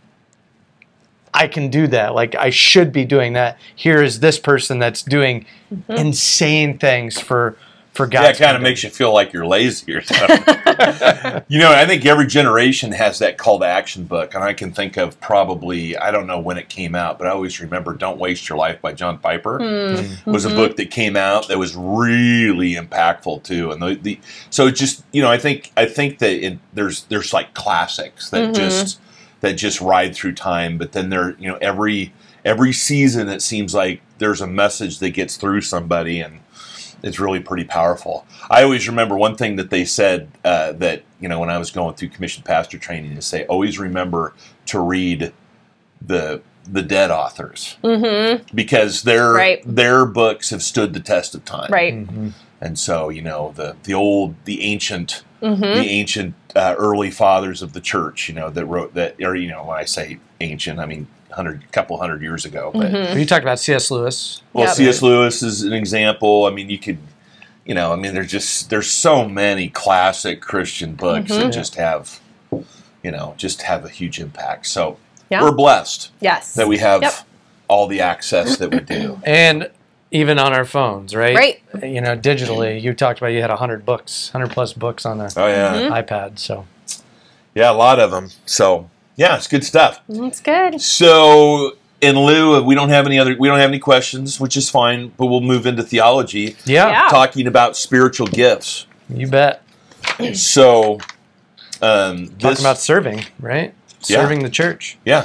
[SPEAKER 1] I can do that. Like I should be doing that. Here is this person that's doing mm-hmm. insane things for. For God's
[SPEAKER 3] yeah, it kind of makes you feel like you're lazy or something. You know, I think every generation has that call to action book, and I can think of probably, I don't know when it came out, but I always remember Don't Waste Your Life by John Piper. Mm-hmm. was a book that came out that was really impactful too. And the, the so it just, you know, I think I think that it, there's there's like classics that mm-hmm. just that just ride through time, but then there, you know, every every season it seems like there's a message that gets through somebody, and it's really pretty powerful. I always remember one thing that they said uh, that, you know, when I was going through commissioned pastor training, is say, always remember to read the the dead authors mm-hmm. because their right. their books have stood the test of time.
[SPEAKER 2] Right.
[SPEAKER 3] Mm-hmm. And so, you know, the the old, the ancient, mm-hmm. the ancient uh, early fathers of the church, you know, that wrote that, or, you know, when I say ancient, I mean, hundred, couple hundred years ago. But
[SPEAKER 1] mm-hmm. you talked about C S Lewis.
[SPEAKER 3] Well,
[SPEAKER 2] yep.
[SPEAKER 3] C S Lewis is an example. I mean, you could, you know, I mean, there's just there's so many classic Christian books mm-hmm. that just have, you know, just have a huge impact. So yeah. we're blessed.
[SPEAKER 2] Yes.
[SPEAKER 3] That we have
[SPEAKER 2] yep.
[SPEAKER 3] all the access that we do,
[SPEAKER 1] and even on our phones, right?
[SPEAKER 2] Right.
[SPEAKER 1] You know, digitally. You talked about you had a hundred books, hundred plus books on the
[SPEAKER 3] oh yeah
[SPEAKER 2] mm-hmm.
[SPEAKER 1] iPad. So
[SPEAKER 3] yeah, a lot of them. So. Yeah, it's good stuff.
[SPEAKER 2] It's good.
[SPEAKER 3] So, in lieu of, we don't have any other, we don't have any questions, which is fine, but we'll move into theology.
[SPEAKER 1] Yeah.
[SPEAKER 2] yeah.
[SPEAKER 3] Talking about spiritual gifts.
[SPEAKER 1] You bet.
[SPEAKER 3] So, um,
[SPEAKER 1] talking
[SPEAKER 3] this,
[SPEAKER 1] about serving, right?
[SPEAKER 3] Yeah.
[SPEAKER 1] Serving the church.
[SPEAKER 3] Yeah.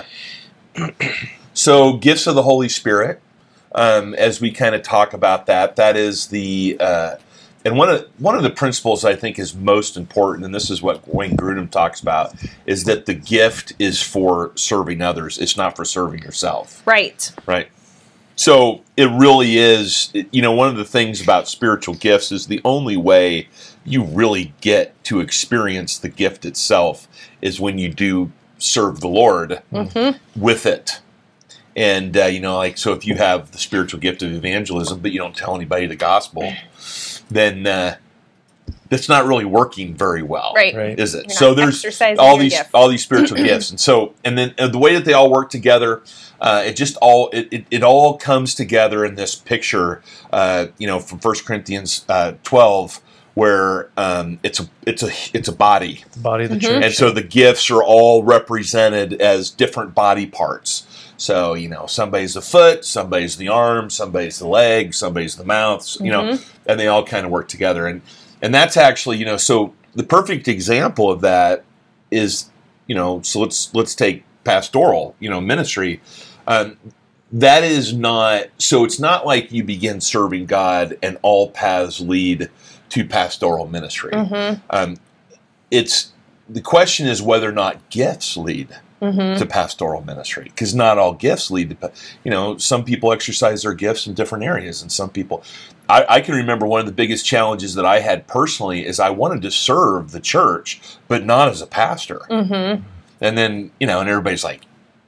[SPEAKER 3] So, gifts of the Holy Spirit. Um, as we kind of talk about that, that is the. Uh, And one of one of the principles I think is most important, and this is what Wayne Grudem talks about, is that the gift is for serving others. It's not for serving yourself.
[SPEAKER 2] Right.
[SPEAKER 3] Right. so it really is, you know, one of the things about spiritual gifts is the only way you really get to experience the gift itself is when you do serve the Lord mm-hmm. with it. And, uh, you know, like, so if you have the spiritual gift of evangelism, but you don't tell anybody the gospel, then uh, that's not really working very well,
[SPEAKER 2] right?
[SPEAKER 1] right.
[SPEAKER 3] Is it?
[SPEAKER 2] You're
[SPEAKER 3] So there's all these
[SPEAKER 2] gift.
[SPEAKER 3] all these spiritual gifts, and so and then uh, the way that they all work together, uh, it just all it, it, it all comes together in this picture, uh, you know, from First Corinthians uh, twelve, where um, it's a it's a it's a body,
[SPEAKER 1] The body of the
[SPEAKER 2] Mm-hmm.
[SPEAKER 1] church.
[SPEAKER 3] and so the gifts are all represented as different body parts. So, you know, somebody's the foot, somebody's the arm, somebody's the leg, somebody's the mouth, you know,
[SPEAKER 2] Mhm.
[SPEAKER 3] and they all kind of work together. And and that's actually, you know, so the perfect example of that is, you know, so let's let's take pastoral, you know, ministry. Um, that is not, so it's not like you begin serving God and all paths lead to pastoral ministry.
[SPEAKER 2] Mm-hmm.
[SPEAKER 3] Um, it's, the question is whether or not gifts lead
[SPEAKER 2] Mm-hmm.
[SPEAKER 3] to pastoral ministry, because not all gifts lead to, you know, some people exercise their gifts in different areas, and some people, I, I can remember one of the biggest challenges that I had personally is I wanted to serve the church, but not as a pastor.
[SPEAKER 2] Mm-hmm.
[SPEAKER 3] And then, you know, and everybody's like,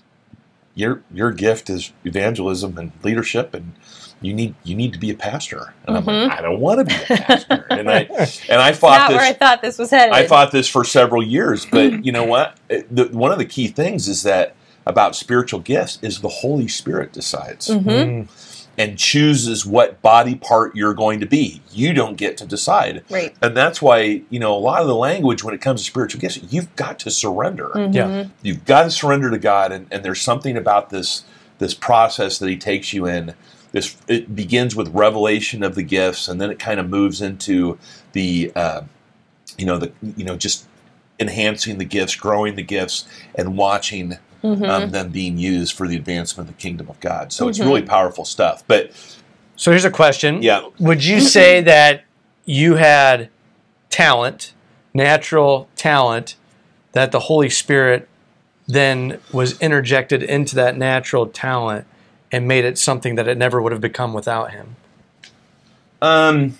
[SPEAKER 3] your your gift is evangelism and leadership, and you need you need to be a pastor. And
[SPEAKER 2] Mm-hmm.
[SPEAKER 3] I'm like, I don't want to be a pastor. and I and I fought
[SPEAKER 2] Not
[SPEAKER 3] this.
[SPEAKER 2] where I thought this was headed.
[SPEAKER 3] I fought this for several years, but you know what? The, one of the key things is that about spiritual gifts is the Holy Spirit decides
[SPEAKER 2] Mm-hmm.
[SPEAKER 1] Mm.
[SPEAKER 3] and chooses what body part you're going to be. You don't get to decide.
[SPEAKER 2] Right.
[SPEAKER 3] And that's why, you know, a lot of the language when it comes to spiritual gifts, you've got to surrender.
[SPEAKER 2] Mm-hmm.
[SPEAKER 1] Yeah.
[SPEAKER 3] You've got to surrender to God, and, and there's something about this this process that He takes you in. This it begins with revelation of the gifts, and then it kind of moves into the, uh, you know, the you know just enhancing the gifts, growing the gifts, and watching
[SPEAKER 2] Mm-hmm.
[SPEAKER 3] um, them being used for the advancement of the kingdom of God. So it's
[SPEAKER 2] Mhm.
[SPEAKER 3] really powerful stuff. But
[SPEAKER 1] So here's a question.
[SPEAKER 3] yeah,
[SPEAKER 1] Would you say that you had talent, natural talent, that the Holy Spirit then was interjected into that natural talent and made it something that it never would have become without Him?
[SPEAKER 3] um,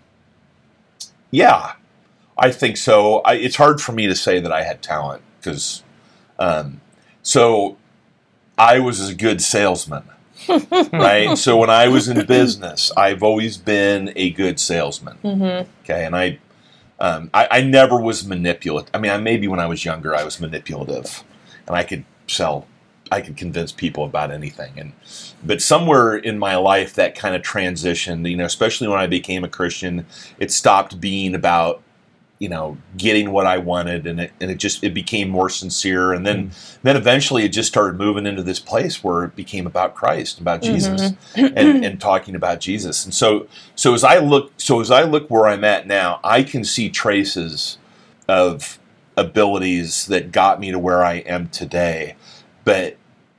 [SPEAKER 3] yeah, I think so. I, it's hard for me to say that I had talent because, um, so I was a good salesman. Right. So when I was in business, I've always been a good salesman.
[SPEAKER 2] Mm-hmm.
[SPEAKER 3] Okay. And I, um, I, I never was manipulative. I mean, I, maybe when I was younger, I was manipulative and I could sell, I could convince people about anything. And, but somewhere in my life that kind of transitioned, you know, especially when I became a Christian, it stopped being about, you know, getting what I wanted, and it and it just it became more sincere, and then mm. then eventually it just started moving into this place where it became about Christ, about Jesus, mm-hmm. and, and talking about Jesus. And so so as I look so as I look where I'm at now, I can see traces of abilities that got me to where I am today, but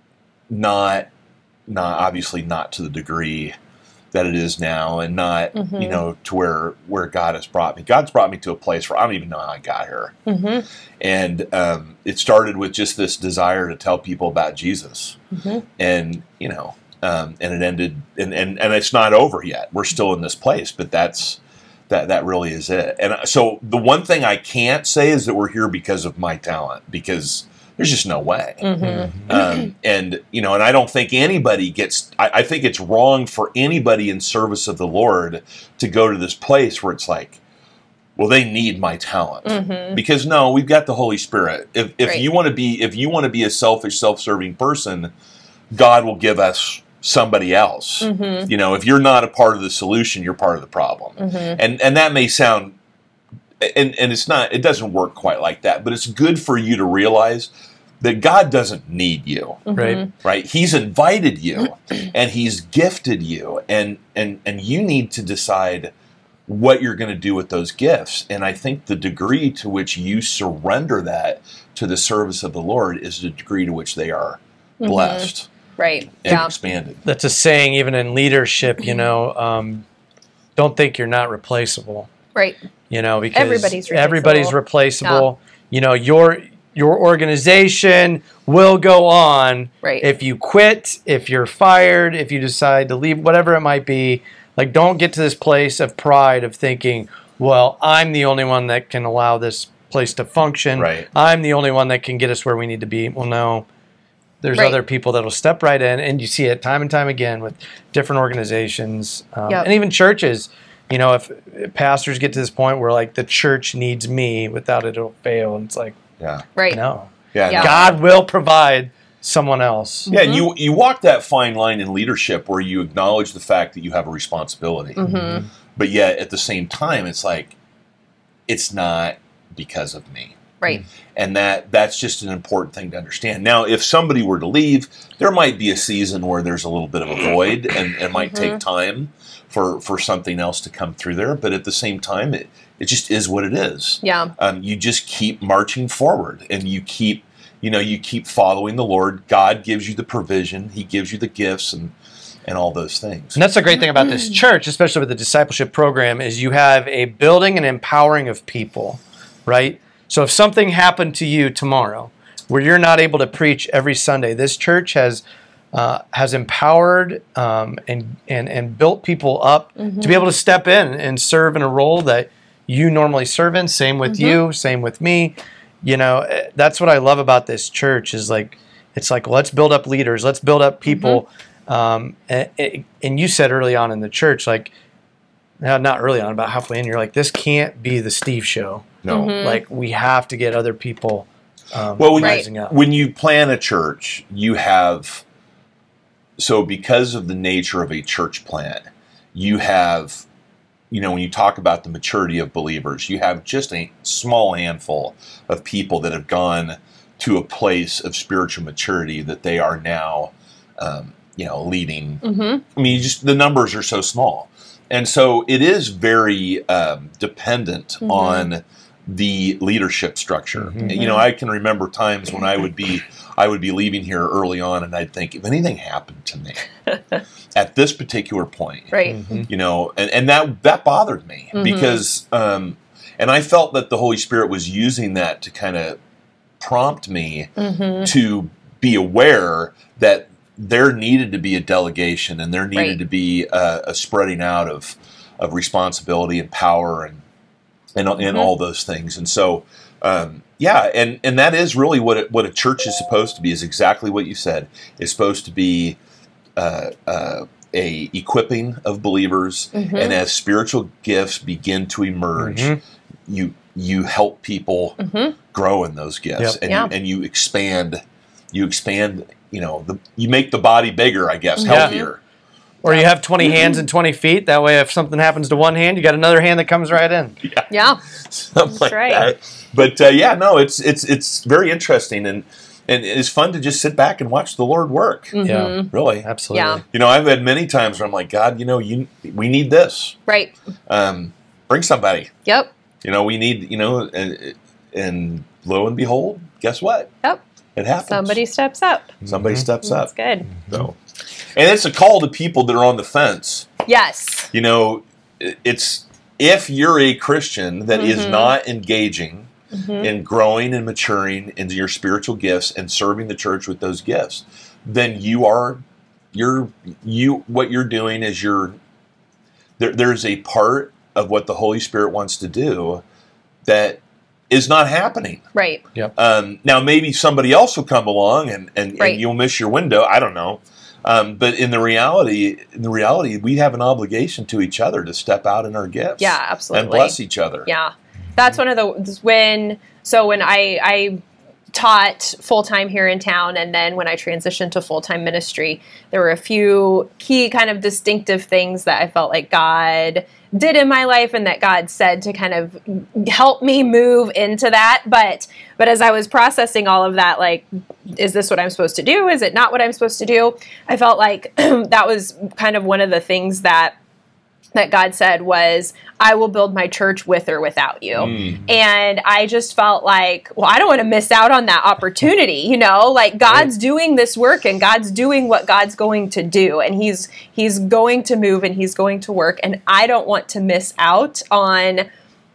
[SPEAKER 3] not not obviously not to the degree that it is now, and not, mm-hmm. you know, to where where God has brought me. God's brought me to a place where I don't even know how I got here.
[SPEAKER 2] Mm-hmm.
[SPEAKER 3] And um, it started with just this desire to tell people about Jesus.
[SPEAKER 2] Mm-hmm.
[SPEAKER 3] And, you know, um, and it ended, and, and, and it's not over yet. We're still in this place, but that's, that, that really is it. And so the one thing I can't say is that we're here because of my talent, because there's just no way.
[SPEAKER 2] Mm-hmm.
[SPEAKER 3] Um, and, you know, and I don't think anybody gets, I, I think it's wrong for anybody in service of the Lord to go to this place where it's like, well, they need my talent.
[SPEAKER 2] Mm-hmm.
[SPEAKER 3] Because no, we've got the Holy Spirit. If, if
[SPEAKER 2] Right.
[SPEAKER 3] you want to be, if you want to be a selfish, self-serving person, God will give us somebody else.
[SPEAKER 2] Mm-hmm.
[SPEAKER 3] You know, if you're not a part of the solution, you're part of the problem.
[SPEAKER 2] Mm-hmm.
[SPEAKER 3] And, and that may sound, And, and it's not, it doesn't work quite like that, but it's good for you to realize that God doesn't need you,
[SPEAKER 2] Mm-hmm.
[SPEAKER 1] Right.
[SPEAKER 3] right? He's invited you and He's gifted you, and, and, and you need to decide what you're going to do with those gifts. And I think the degree to which you surrender that to the service of the Lord is the degree to which they are
[SPEAKER 2] Mm-hmm.
[SPEAKER 3] blessed
[SPEAKER 2] Right.
[SPEAKER 3] and
[SPEAKER 2] Yeah.
[SPEAKER 3] expanded.
[SPEAKER 1] That's a saying even in leadership, you know, um, don't think you're not replaceable.
[SPEAKER 2] Right.
[SPEAKER 1] You know, because
[SPEAKER 2] Everybody's replaceable.
[SPEAKER 1] everybody's replaceable. You know, your your organization will go on.
[SPEAKER 2] Right.
[SPEAKER 1] If you quit, if you're fired, if you decide to leave, whatever it might be, like don't get to this place of pride of thinking, well, I'm the only one that can allow this place to function.
[SPEAKER 3] Right.
[SPEAKER 1] I'm the only one that can get us where we need to be. Well, no. There's
[SPEAKER 2] Right.
[SPEAKER 1] other people that'll step right in, and you see it time and time again with different organizations um,
[SPEAKER 2] Yep.
[SPEAKER 1] and even churches. You know, if, if pastors get to this point where like the church needs me, without it, it'll fail. And it's like,
[SPEAKER 3] Yeah.
[SPEAKER 2] Right.
[SPEAKER 1] no,
[SPEAKER 3] Yeah.
[SPEAKER 2] Yeah.
[SPEAKER 3] no.
[SPEAKER 1] God will provide someone else.
[SPEAKER 3] Yeah, and you you walk that fine line in leadership where you acknowledge the fact that you have a responsibility,
[SPEAKER 2] Mm-hmm.
[SPEAKER 3] but yet at the same time, it's like it's not because of me,
[SPEAKER 2] Right.
[SPEAKER 3] and that that's just an important thing to understand. Now, if somebody were to leave, there might be a season where there's a little bit of a void, and it might take time for for something else to come through there. But at the same time, it it just is what it is.
[SPEAKER 2] Yeah.
[SPEAKER 3] Um, you just keep marching forward, and you keep. You know, you keep following the Lord. God gives you the provision. He gives you the gifts and and all those things.
[SPEAKER 1] And that's the great thing about this church, especially with the discipleship program, is you have a building and empowering of people, right? So if something happened to you tomorrow where you're not able to preach every Sunday, this church has uh, has empowered um, and, and, and built people up to be able to step in and serve in a role that you normally serve in. Same with you, same with me. You know, that's what I love about this church is like, it's like, let's build up leaders. Let's build up people. Mm-hmm. Um, and, and you said early on in the church, like, no, not early on, about halfway in, you're like, this can't be the Steve show.
[SPEAKER 3] No.
[SPEAKER 2] Mm-hmm.
[SPEAKER 1] Like, we have to get other people um,
[SPEAKER 3] Well, when,
[SPEAKER 1] rising
[SPEAKER 3] you,
[SPEAKER 1] up.
[SPEAKER 3] when you plan a church, you have, so because of the nature of a church plant, you have, you know, when you talk about the maturity of believers, you have just a small handful of people that have gone to a place of spiritual maturity that they are now, um, you know, leading.
[SPEAKER 2] Mm-hmm.
[SPEAKER 3] I mean, you just the numbers are so small, and so it is very um, dependent
[SPEAKER 2] Mhm.
[SPEAKER 3] on the leadership structure.
[SPEAKER 1] Mhm.
[SPEAKER 3] You know, I can remember times when I would be I would be leaving here early on, and I'd think, if anything happened to me at this particular point,
[SPEAKER 2] Right.
[SPEAKER 1] Mhm.
[SPEAKER 3] you know, and, and that that bothered me
[SPEAKER 2] Mhm.
[SPEAKER 3] because, um, and I felt that the Holy Spirit was using that to kind of prompt me
[SPEAKER 2] Mm-hmm.
[SPEAKER 3] to be aware that there needed to be a delegation and there needed
[SPEAKER 2] Right.
[SPEAKER 3] to be a, a spreading out of of responsibility and power and and, and
[SPEAKER 2] Mhm.
[SPEAKER 3] all those things. And so, um, yeah, and, and that is really what it, what a church is supposed to be. Is exactly what you said. It's supposed to be uh, uh, a equipping of believers,
[SPEAKER 2] Mhm.
[SPEAKER 3] and as spiritual gifts begin to emerge,
[SPEAKER 1] Mhm.
[SPEAKER 3] you you help people
[SPEAKER 2] Mhm.
[SPEAKER 3] grow in those gifts,
[SPEAKER 1] Yep.
[SPEAKER 3] and
[SPEAKER 2] Yeah.
[SPEAKER 3] you, and you expand. You expand. You know, the, you make the body bigger, I guess,
[SPEAKER 2] Yeah.
[SPEAKER 3] healthier.
[SPEAKER 1] Or you have twenty hands and twenty feet. That way, if something happens to one hand, you got another hand that comes right in.
[SPEAKER 2] Yeah.
[SPEAKER 3] Something like
[SPEAKER 2] right.
[SPEAKER 3] that. But uh, yeah, no, it's it's it's very interesting, and and it's fun to just sit back and watch the Lord work.
[SPEAKER 2] Mhm.
[SPEAKER 1] Yeah.
[SPEAKER 3] Really,
[SPEAKER 1] Absolutely.
[SPEAKER 2] Yeah.
[SPEAKER 3] you know, I've had many times where I'm like, God, you know, you we need this.
[SPEAKER 2] Right.
[SPEAKER 3] Um, bring somebody.
[SPEAKER 2] Yep.
[SPEAKER 3] You know, we need. You know, and, and lo and behold, guess what?
[SPEAKER 2] Yep.
[SPEAKER 3] It happens.
[SPEAKER 2] Somebody steps up.
[SPEAKER 3] Somebody
[SPEAKER 1] Mhm.
[SPEAKER 3] steps
[SPEAKER 2] That's
[SPEAKER 3] up.
[SPEAKER 2] good.
[SPEAKER 3] So, and it's a call to people that are on the fence.
[SPEAKER 2] Yes.
[SPEAKER 3] You know, it's if you're a Christian that is
[SPEAKER 2] Mhm.
[SPEAKER 3] not engaging
[SPEAKER 2] Mhm.
[SPEAKER 3] in growing and maturing into your spiritual gifts and serving the church with those gifts, then you are you're you what you're doing is you're there, there's a part of what the Holy Spirit wants to do that is not happening.
[SPEAKER 2] Right.
[SPEAKER 3] Um, now, maybe somebody else will come along and, and,
[SPEAKER 2] Right.
[SPEAKER 3] and you'll miss your window. I don't know. Um, but in the reality, in the reality, we have an obligation to each other to step out in our gifts.
[SPEAKER 2] Yeah, absolutely.
[SPEAKER 3] And bless each other.
[SPEAKER 2] Yeah. That's one of the when so when I I taught full time here in town, and then when I transitioned to full time ministry, there were a few key kind of distinctive things that I felt like God did in my life and that God said to kind of help me move into that. But but as I was processing all of that, like, is this what I'm supposed to do? Is it not what I'm supposed to do? I felt like that was kind of one of the things that that God said was, I will build my church with or without you.
[SPEAKER 3] Mm.
[SPEAKER 2] And I just felt like, well, I don't want to miss out on that opportunity. You know, like God's doing this work and God's doing what God's going to do. And he's, he's going to move and he's going to work. And I don't want to miss out on,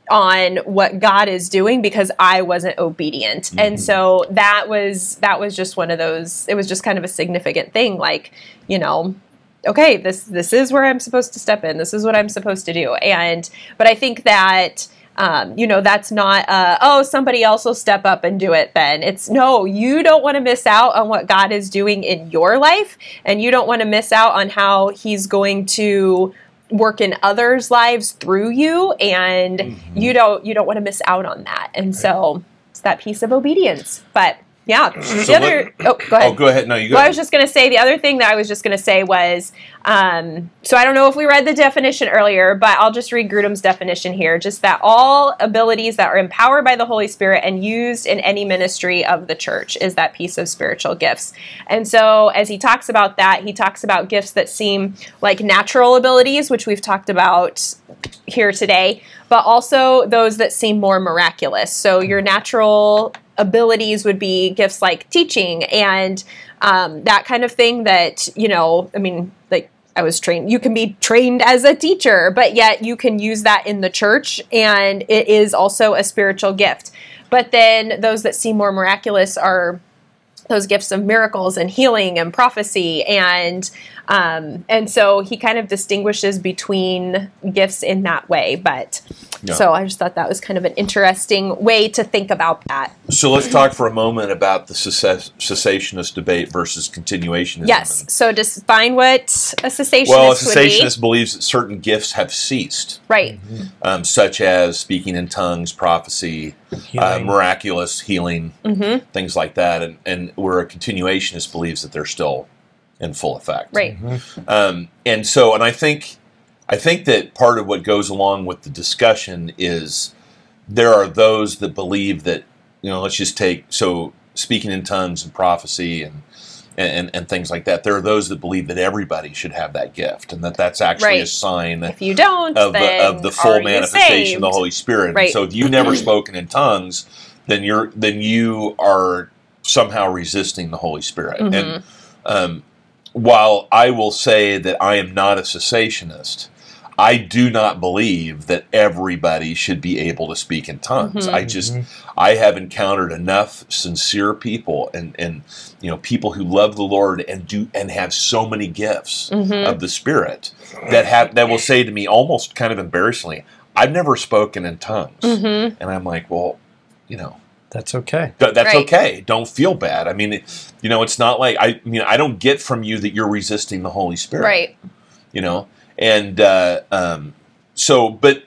[SPEAKER 2] on what God is doing because I wasn't obedient. Mm-hmm. And so that was that was just one of those, it was just kind of a significant thing, like, you know, okay, this this is where I'm supposed to step in. This is what I'm supposed to do. And but I think that Um, you know, that's not, uh, oh, somebody else will step up and do it then. It's, no, you don't want to miss out on what God is doing in your life, and you don't want to miss out on how he's going to work in others' lives through you, and mm-hmm. you don't you don't want to miss out on that. And right. so it's that piece of obedience. But yeah, the
[SPEAKER 3] so
[SPEAKER 2] other,
[SPEAKER 3] what,
[SPEAKER 2] oh, go ahead.
[SPEAKER 3] Oh, go ahead. No, you go
[SPEAKER 2] Well,
[SPEAKER 3] ahead.
[SPEAKER 2] I was just going to say, the other thing that I was just going to say was, um, so I don't know if we read the definition earlier, but I'll just read Grudem's definition here. Just that all abilities that are empowered by the Holy Spirit and used in any ministry of the church is that piece of spiritual gifts. And so as he talks about that, he talks about gifts that seem like natural abilities, which we've talked about here today, but also those that seem more miraculous. So your natural abilities would be gifts like teaching and um, that kind of thing that, you know, I mean, like I was trained, you can be trained as a teacher, but yet you can use that in the church, and it is also a spiritual gift. But then those that seem more miraculous are those gifts of miracles and healing and prophecy, and um, and so he kind of distinguishes between gifts in that way. But yeah. So I just thought that was kind of an interesting way to think about that.
[SPEAKER 3] So let's talk for a moment about the cess- cessationist debate versus continuationism.
[SPEAKER 2] Yes. So define what a cessationist
[SPEAKER 3] well, a
[SPEAKER 2] would be.
[SPEAKER 3] cessationist believes that certain gifts have ceased,
[SPEAKER 2] right?
[SPEAKER 3] Mm-hmm. Um, such as speaking in tongues, prophecy, uh, miraculous healing, mm-hmm. things like that, and and where a continuationist believes that they're still in full effect,
[SPEAKER 2] right?
[SPEAKER 3] Mm-hmm. Um, and so, and I think, I think that part of what goes along with the discussion is there are those that believe that, you know, let's just take so speaking in tongues and prophecy and and, and things like that. There are those that believe that everybody should have that gift, and that that's actually
[SPEAKER 2] right.
[SPEAKER 3] a sign
[SPEAKER 2] if you don't,
[SPEAKER 3] of
[SPEAKER 2] then
[SPEAKER 3] the of the full manifestation
[SPEAKER 2] saved?
[SPEAKER 3] of the Holy Spirit.
[SPEAKER 2] Right.
[SPEAKER 3] And so, if you've never spoken in tongues, then you're then you are somehow resisting the Holy Spirit. Mm-hmm. And um, while I will say that I am not a cessationist, I do not believe that everybody should be able to speak in tongues. Mm-hmm. I just, I have encountered enough sincere people and, and, you know, people who love the Lord and do, and have so many gifts mm-hmm. of the Spirit that have, that will say to me almost kind of embarrassingly, I've never spoken in tongues. Mm-hmm. And I'm like, well, you know.
[SPEAKER 1] That's okay.
[SPEAKER 3] Th- that's
[SPEAKER 2] right.
[SPEAKER 3] okay. Don't feel bad. I mean, it, you know, it's not like, I, I mean, I don't get from you that you're resisting the Holy Spirit.
[SPEAKER 2] Right.
[SPEAKER 3] You know? And uh, um, so, but,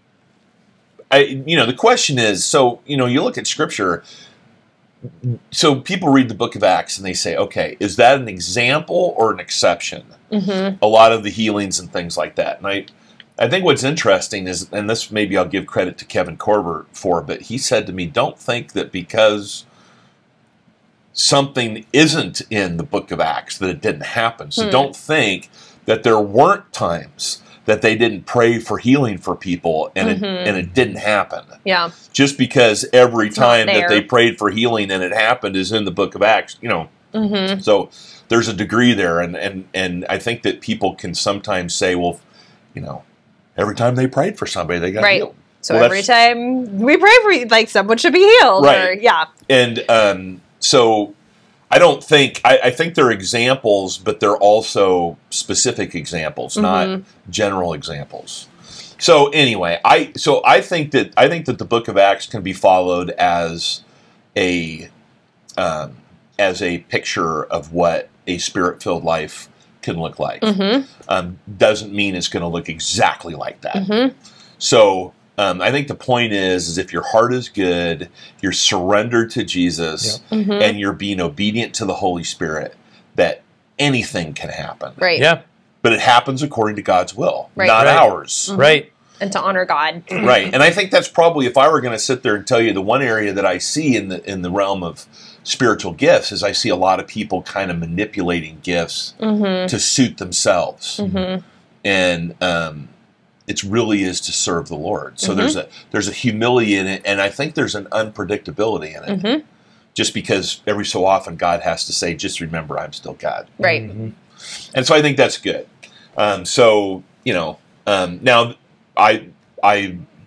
[SPEAKER 3] I, you know, the question is, so, you know, you look at Scripture, so people read the book of Acts and they say, okay, is that an example or an exception? Mm-hmm. A lot of the healings and things like that. And I, I think what's interesting is, and this maybe I'll give credit to Kevin Corbett for, but he said to me, don't think that because something isn't in the book of Acts that it didn't happen. So hmm. don't think that there weren't times that they didn't pray for healing for people and mm-hmm. it and it didn't happen.
[SPEAKER 2] Yeah.
[SPEAKER 3] Just because every
[SPEAKER 2] it's
[SPEAKER 3] time that they prayed for healing and it happened is in the book of Acts, you know. Mm-hmm. So there's a degree there, and, and, and I think that people can sometimes say, well, you know, every time they prayed for somebody, they got
[SPEAKER 2] right.
[SPEAKER 3] healed.
[SPEAKER 2] So
[SPEAKER 3] well,
[SPEAKER 2] every time we pray for, like, someone should be healed.
[SPEAKER 3] Right.
[SPEAKER 2] Or, yeah.
[SPEAKER 3] And um, so I don't think, I, I think they're examples, but they're also specific examples, mm-hmm. not general examples. So anyway, I so I think that I think that the book of Acts can be followed as a um, as a picture of what a spirit-filled life can look like. Mm-hmm. Um, doesn't mean it's going to look exactly like that. Mm-hmm. So um, I think the point is, is if your heart is good, you're surrendered to Jesus, yep. mm-hmm. and you're being obedient to the Holy Spirit, that anything can happen.
[SPEAKER 2] Right.
[SPEAKER 1] Yeah.
[SPEAKER 3] But it happens according to God's will,
[SPEAKER 2] right.
[SPEAKER 3] not
[SPEAKER 1] right.
[SPEAKER 3] ours.
[SPEAKER 2] Mm-hmm.
[SPEAKER 1] Right.
[SPEAKER 2] And to honor God.
[SPEAKER 3] Right. And I think that's probably, if I were going to sit there and tell you the one area that I see in the in the realm of spiritual gifts, is I see a lot of people kind of manipulating gifts mm-hmm. to suit themselves. Mm-hmm. And um, it really is to serve the Lord. So mm-hmm. there's a there's a humility in it, and I think there's an unpredictability in it. Mm-hmm. Just because every so often God has to say, just remember I'm still God.
[SPEAKER 2] Right.
[SPEAKER 3] Mm-hmm. And so I think that's good. Um, so, you know, um, now I I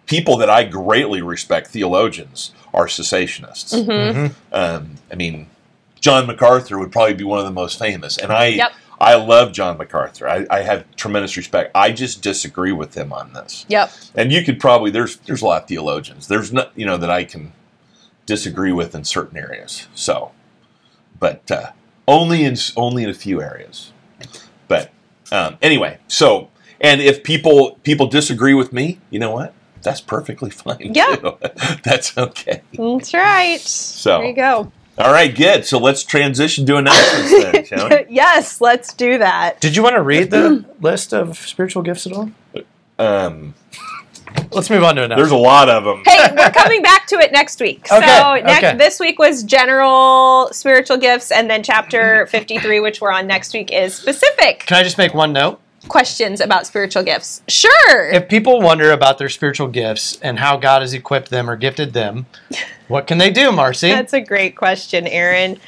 [SPEAKER 3] people that I greatly respect, theologians, are cessationists.
[SPEAKER 2] Mm-hmm.
[SPEAKER 3] Um, I mean, John MacArthur would probably be one of the most famous, and I
[SPEAKER 2] Yep.
[SPEAKER 3] I love John MacArthur. I, I have tremendous respect. I just disagree with him on this.
[SPEAKER 2] Yep.
[SPEAKER 3] And you could probably there's there's a lot of theologians. There's not you know that I can disagree with in certain areas. So, but uh, only in only in a few areas. But um, anyway, so and if people people disagree with me, you know what? That's perfectly fine.
[SPEAKER 2] Yeah.
[SPEAKER 3] too. That's okay.
[SPEAKER 2] That's right.
[SPEAKER 3] So
[SPEAKER 2] There you go.
[SPEAKER 3] all right, good. So let's transition to announcements then, shall we?
[SPEAKER 2] Yes, let's do that.
[SPEAKER 1] Did you want to read the list of spiritual gifts at all?
[SPEAKER 3] Um,
[SPEAKER 1] Let's move on to
[SPEAKER 3] there's
[SPEAKER 1] announcements.
[SPEAKER 3] a lot of them.
[SPEAKER 2] Hey, we're coming back to it next week.
[SPEAKER 1] Okay,
[SPEAKER 2] So next,
[SPEAKER 1] okay.
[SPEAKER 2] this week was general spiritual gifts, and then chapter fifty-three, which we're on next week, is specific
[SPEAKER 1] Can I just make one note?
[SPEAKER 2] questions about spiritual gifts. Sure.
[SPEAKER 1] If people wonder about their spiritual gifts and how God has equipped them or gifted them, what can they do, Marcy?
[SPEAKER 2] That's a great question, Aaron.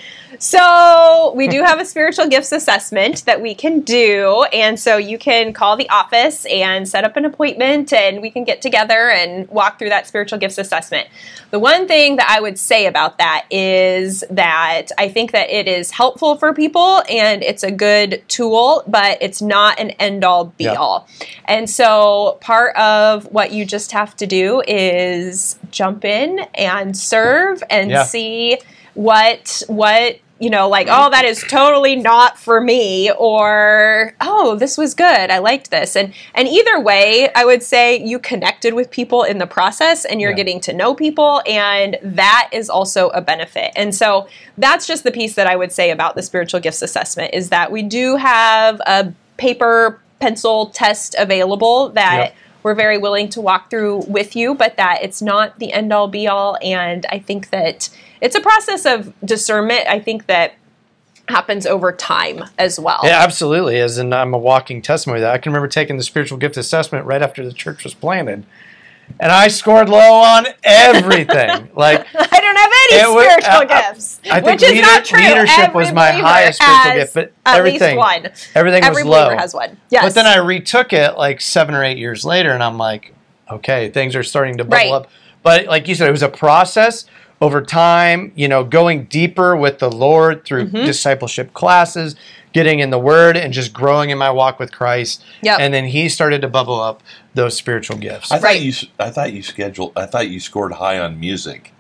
[SPEAKER 2] So we do have a spiritual gifts assessment that we can do, and so you can call the office and set up an appointment, and we can get together and walk through that spiritual gifts assessment. The one thing that I would say about that is that I think that it is helpful for people, and it's a good tool, but it's not an end-all, be-all. And so part of what you just have to do is jump in and serve and
[SPEAKER 1] Yeah.
[SPEAKER 2] see what what you know, like, oh, that is totally not for me, or oh, this was good, I liked this. And and either way, I would say you connected with people in the process, and you're
[SPEAKER 1] Yeah.
[SPEAKER 2] getting to know people, and that is also a benefit. And so that's just the piece that I would say about the spiritual gifts assessment, is that we do have a paper pencil test available that
[SPEAKER 1] Yep.
[SPEAKER 2] we're very willing to walk through with you, but that it's not the end all be all. And I think that it's a process of discernment. I think that happens over time as well.
[SPEAKER 1] Yeah, absolutely. As in, I'm a walking testimony of that. I can remember taking the spiritual gift assessment right after the church was planted, and I scored low on everything. Like,
[SPEAKER 2] I don't have any
[SPEAKER 1] It was-
[SPEAKER 2] spiritual
[SPEAKER 1] I- I-
[SPEAKER 2] gifts,
[SPEAKER 1] I think
[SPEAKER 2] which is
[SPEAKER 1] leader-
[SPEAKER 2] not true.
[SPEAKER 1] leadership was
[SPEAKER 2] Every
[SPEAKER 1] my
[SPEAKER 2] believer
[SPEAKER 1] highest spiritual
[SPEAKER 2] has
[SPEAKER 1] gift, but
[SPEAKER 2] at
[SPEAKER 1] everything-
[SPEAKER 2] least one.
[SPEAKER 1] everything
[SPEAKER 2] Every
[SPEAKER 1] was low.
[SPEAKER 2] believer has one. Yes,
[SPEAKER 1] But then I retook it like seven or eight years later, and I'm like, okay, things are starting to bubble
[SPEAKER 2] Right.
[SPEAKER 1] up. But like you said, it was a process over time, you know, going deeper with the Lord through
[SPEAKER 2] Mm-hmm.
[SPEAKER 1] discipleship classes, getting in the Word, and just growing in my walk with Christ.
[SPEAKER 2] Yep.
[SPEAKER 1] And then He started to bubble up those spiritual gifts.
[SPEAKER 3] I thought
[SPEAKER 2] Right.
[SPEAKER 3] you. I thought you scheduled. I thought you scored high on music.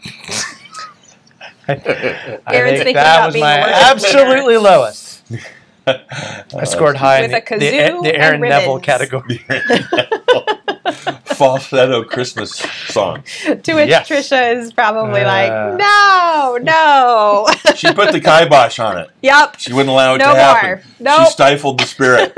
[SPEAKER 1] I
[SPEAKER 2] Aaron's
[SPEAKER 1] think
[SPEAKER 2] thinking
[SPEAKER 1] that
[SPEAKER 2] about
[SPEAKER 1] was
[SPEAKER 2] being
[SPEAKER 1] my
[SPEAKER 2] a worship
[SPEAKER 1] absolutely lowest. I scored high
[SPEAKER 2] With
[SPEAKER 1] in
[SPEAKER 2] a
[SPEAKER 1] the, the,
[SPEAKER 2] kazoo
[SPEAKER 1] the Aaron
[SPEAKER 2] and
[SPEAKER 1] Neville
[SPEAKER 2] ribbons.
[SPEAKER 1] category.
[SPEAKER 3] Falsetto Christmas song.
[SPEAKER 2] to which
[SPEAKER 1] Yes.
[SPEAKER 2] Trisha is probably
[SPEAKER 1] Uh.
[SPEAKER 2] like, no, no.
[SPEAKER 3] She put the kibosh on it.
[SPEAKER 2] Yep.
[SPEAKER 3] She wouldn't allow it
[SPEAKER 2] No
[SPEAKER 3] to happen.
[SPEAKER 2] more. Nope.
[SPEAKER 3] She stifled the spirit.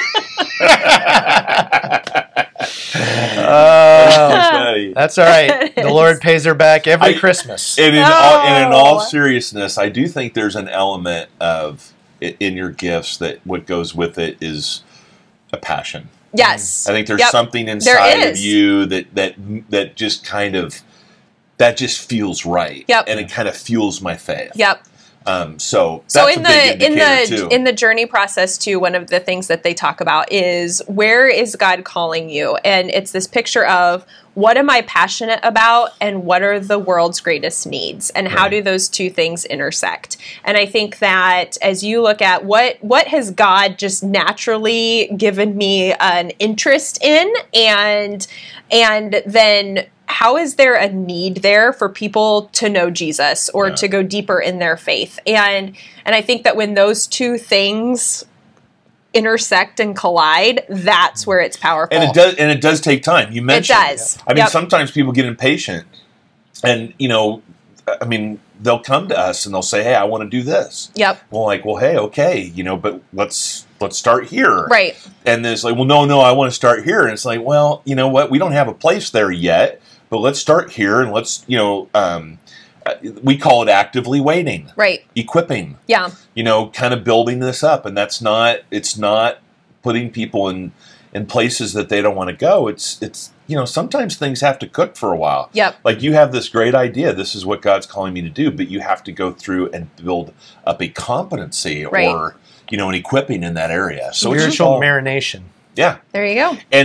[SPEAKER 1] Oh,
[SPEAKER 3] Okay.
[SPEAKER 1] that's all right. The Lord pays her back every
[SPEAKER 3] I-
[SPEAKER 1] Christmas.
[SPEAKER 3] And in, all, and in all
[SPEAKER 2] No.
[SPEAKER 3] seriousness, I do think there's an element of i- in your gifts that what goes with it is a passion.
[SPEAKER 2] Yes.
[SPEAKER 3] I think there's
[SPEAKER 2] Yep.
[SPEAKER 3] something inside of
[SPEAKER 2] is.
[SPEAKER 3] you that that that just kind of that just feels right.
[SPEAKER 2] Yep.
[SPEAKER 3] And it kind of fuels my faith.
[SPEAKER 2] Yep.
[SPEAKER 3] Um, so that's
[SPEAKER 2] So
[SPEAKER 3] a
[SPEAKER 2] in
[SPEAKER 3] big
[SPEAKER 2] the in
[SPEAKER 3] indicator
[SPEAKER 2] the
[SPEAKER 3] too.
[SPEAKER 2] in the journey process too, one of the things that they talk about is where is God calling you? And it's this picture of what am I passionate about and what are the world's greatest needs, and how
[SPEAKER 3] Right.
[SPEAKER 2] do those two things intersect? And I think that as you look at what what has God just naturally given me an interest in, and and then how is there a need there for people to know Jesus or
[SPEAKER 3] Yeah.
[SPEAKER 2] to go deeper in their faith? And and I think that when those two things intersect and collide, that's where it's powerful.
[SPEAKER 3] and it does and it does take time. You
[SPEAKER 2] It
[SPEAKER 3] mentioned
[SPEAKER 2] does.
[SPEAKER 3] I mean,
[SPEAKER 2] Yep.
[SPEAKER 3] sometimes people get impatient, and you know, I mean, they'll come to us and they'll say, "Hey, I want to do this."
[SPEAKER 2] Yep.
[SPEAKER 3] Well, like, well, hey, okay, you know, but let's let's start here,
[SPEAKER 2] Right.
[SPEAKER 3] And then it's like, well, no, no, I want to start here, and it's like, well, you know what, we don't have a place there yet, but let's start here, and let's, you know, um, uh, we call it actively waiting,
[SPEAKER 2] Right.
[SPEAKER 3] equipping,
[SPEAKER 2] Yeah.
[SPEAKER 3] you know, kind of building this up, and that's not, it's not putting people in in places that they don't want to go. It's it's you know, sometimes things have to cook for a while.
[SPEAKER 2] Yep.
[SPEAKER 3] Like you have this great idea, this is what God's calling me to do, but you have to go through and build up a competency
[SPEAKER 2] Right.
[SPEAKER 3] or, you know, an equipping in that area. So it's just
[SPEAKER 1] Spiritual
[SPEAKER 3] all,
[SPEAKER 1] marination.
[SPEAKER 3] yeah.
[SPEAKER 2] There you go.
[SPEAKER 3] And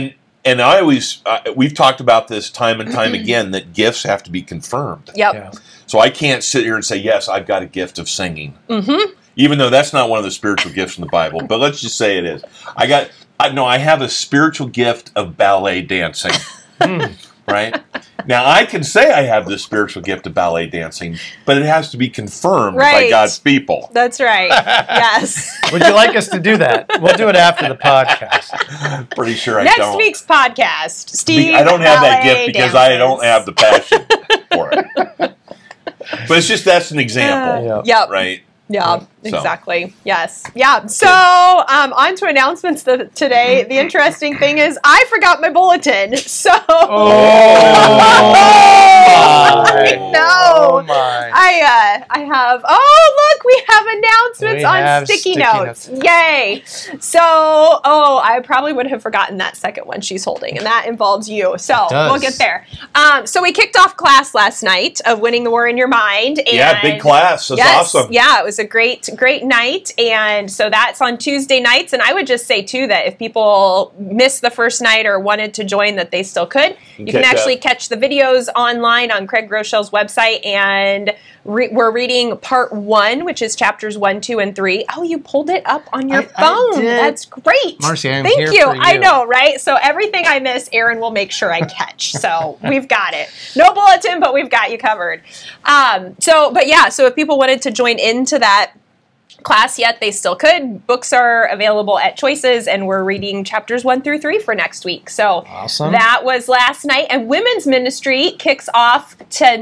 [SPEAKER 3] and I always, uh, we've talked about this time and time again, that gifts have to be confirmed.
[SPEAKER 2] Yep.
[SPEAKER 1] Yeah.
[SPEAKER 3] So I can't sit here and say, yes, I've got a gift of singing.
[SPEAKER 2] Mm-hmm.
[SPEAKER 3] Even though that's not one of the spiritual gifts in the Bible. But let's just say it is. I got, I no, I have a spiritual gift of ballet dancing. Right? Now, I can say I have this spiritual gift of ballet dancing, but it has to be confirmed
[SPEAKER 2] Right.
[SPEAKER 3] by God's people.
[SPEAKER 2] That's right. Yes.
[SPEAKER 1] Would you like us to do that? We'll do it after the podcast.
[SPEAKER 3] Pretty sure I
[SPEAKER 2] Next
[SPEAKER 3] don't.
[SPEAKER 2] week's podcast,
[SPEAKER 3] Be-
[SPEAKER 2] Steve.
[SPEAKER 3] I don't have that
[SPEAKER 2] ballet
[SPEAKER 3] gift because I
[SPEAKER 2] dances.
[SPEAKER 3] don't have the passion for it. But it's just, that's an example,
[SPEAKER 1] Yeah.
[SPEAKER 2] Yep.
[SPEAKER 3] right?
[SPEAKER 2] Yeah,
[SPEAKER 3] So.
[SPEAKER 2] exactly. Yes. Yeah. So, um, on to announcements th- today. The interesting thing is I forgot my bulletin. So,
[SPEAKER 1] Oh,
[SPEAKER 2] I
[SPEAKER 1] my.
[SPEAKER 2] know.
[SPEAKER 1] Oh, my.
[SPEAKER 2] I uh, I have. Oh, look, we have announcements
[SPEAKER 1] We
[SPEAKER 2] on
[SPEAKER 1] have
[SPEAKER 2] sticky,
[SPEAKER 1] sticky
[SPEAKER 2] notes. Yay! So, oh, I probably would have forgotten that second one she's holding, and that involves you. So
[SPEAKER 1] It does.
[SPEAKER 2] we'll get there. Um, so we kicked off class last night of Winning the War in Your Mind. And
[SPEAKER 3] Yeah, big class. That's
[SPEAKER 2] yes,
[SPEAKER 3] awesome.
[SPEAKER 2] yeah, it was a great, great night, and so that's on Tuesday nights. And I would just say too that if people missed the first night or wanted to join, that they still could. You can
[SPEAKER 3] Catch
[SPEAKER 2] actually
[SPEAKER 3] up.
[SPEAKER 2] catch the videos online on Craig Groeschel's website, and re- we're reading part one, which is chapters one, two, and three. Oh, you pulled it up on your
[SPEAKER 1] I- I
[SPEAKER 2] phone.
[SPEAKER 1] did.
[SPEAKER 2] That's great.
[SPEAKER 1] Marcy, I'm
[SPEAKER 2] Thank
[SPEAKER 1] here
[SPEAKER 2] you.
[SPEAKER 1] for
[SPEAKER 2] I
[SPEAKER 1] you.
[SPEAKER 2] know, right? So everything I miss, Aaron will make sure I catch. So we've got it. No bulletin, but we've got you covered. Um, so, but yeah, so if people wanted to join into that class yet, they still could. Books are available at Choices, and we're reading chapters one through three for next week. So
[SPEAKER 1] Awesome.
[SPEAKER 2] that was last night, and women's ministry kicks off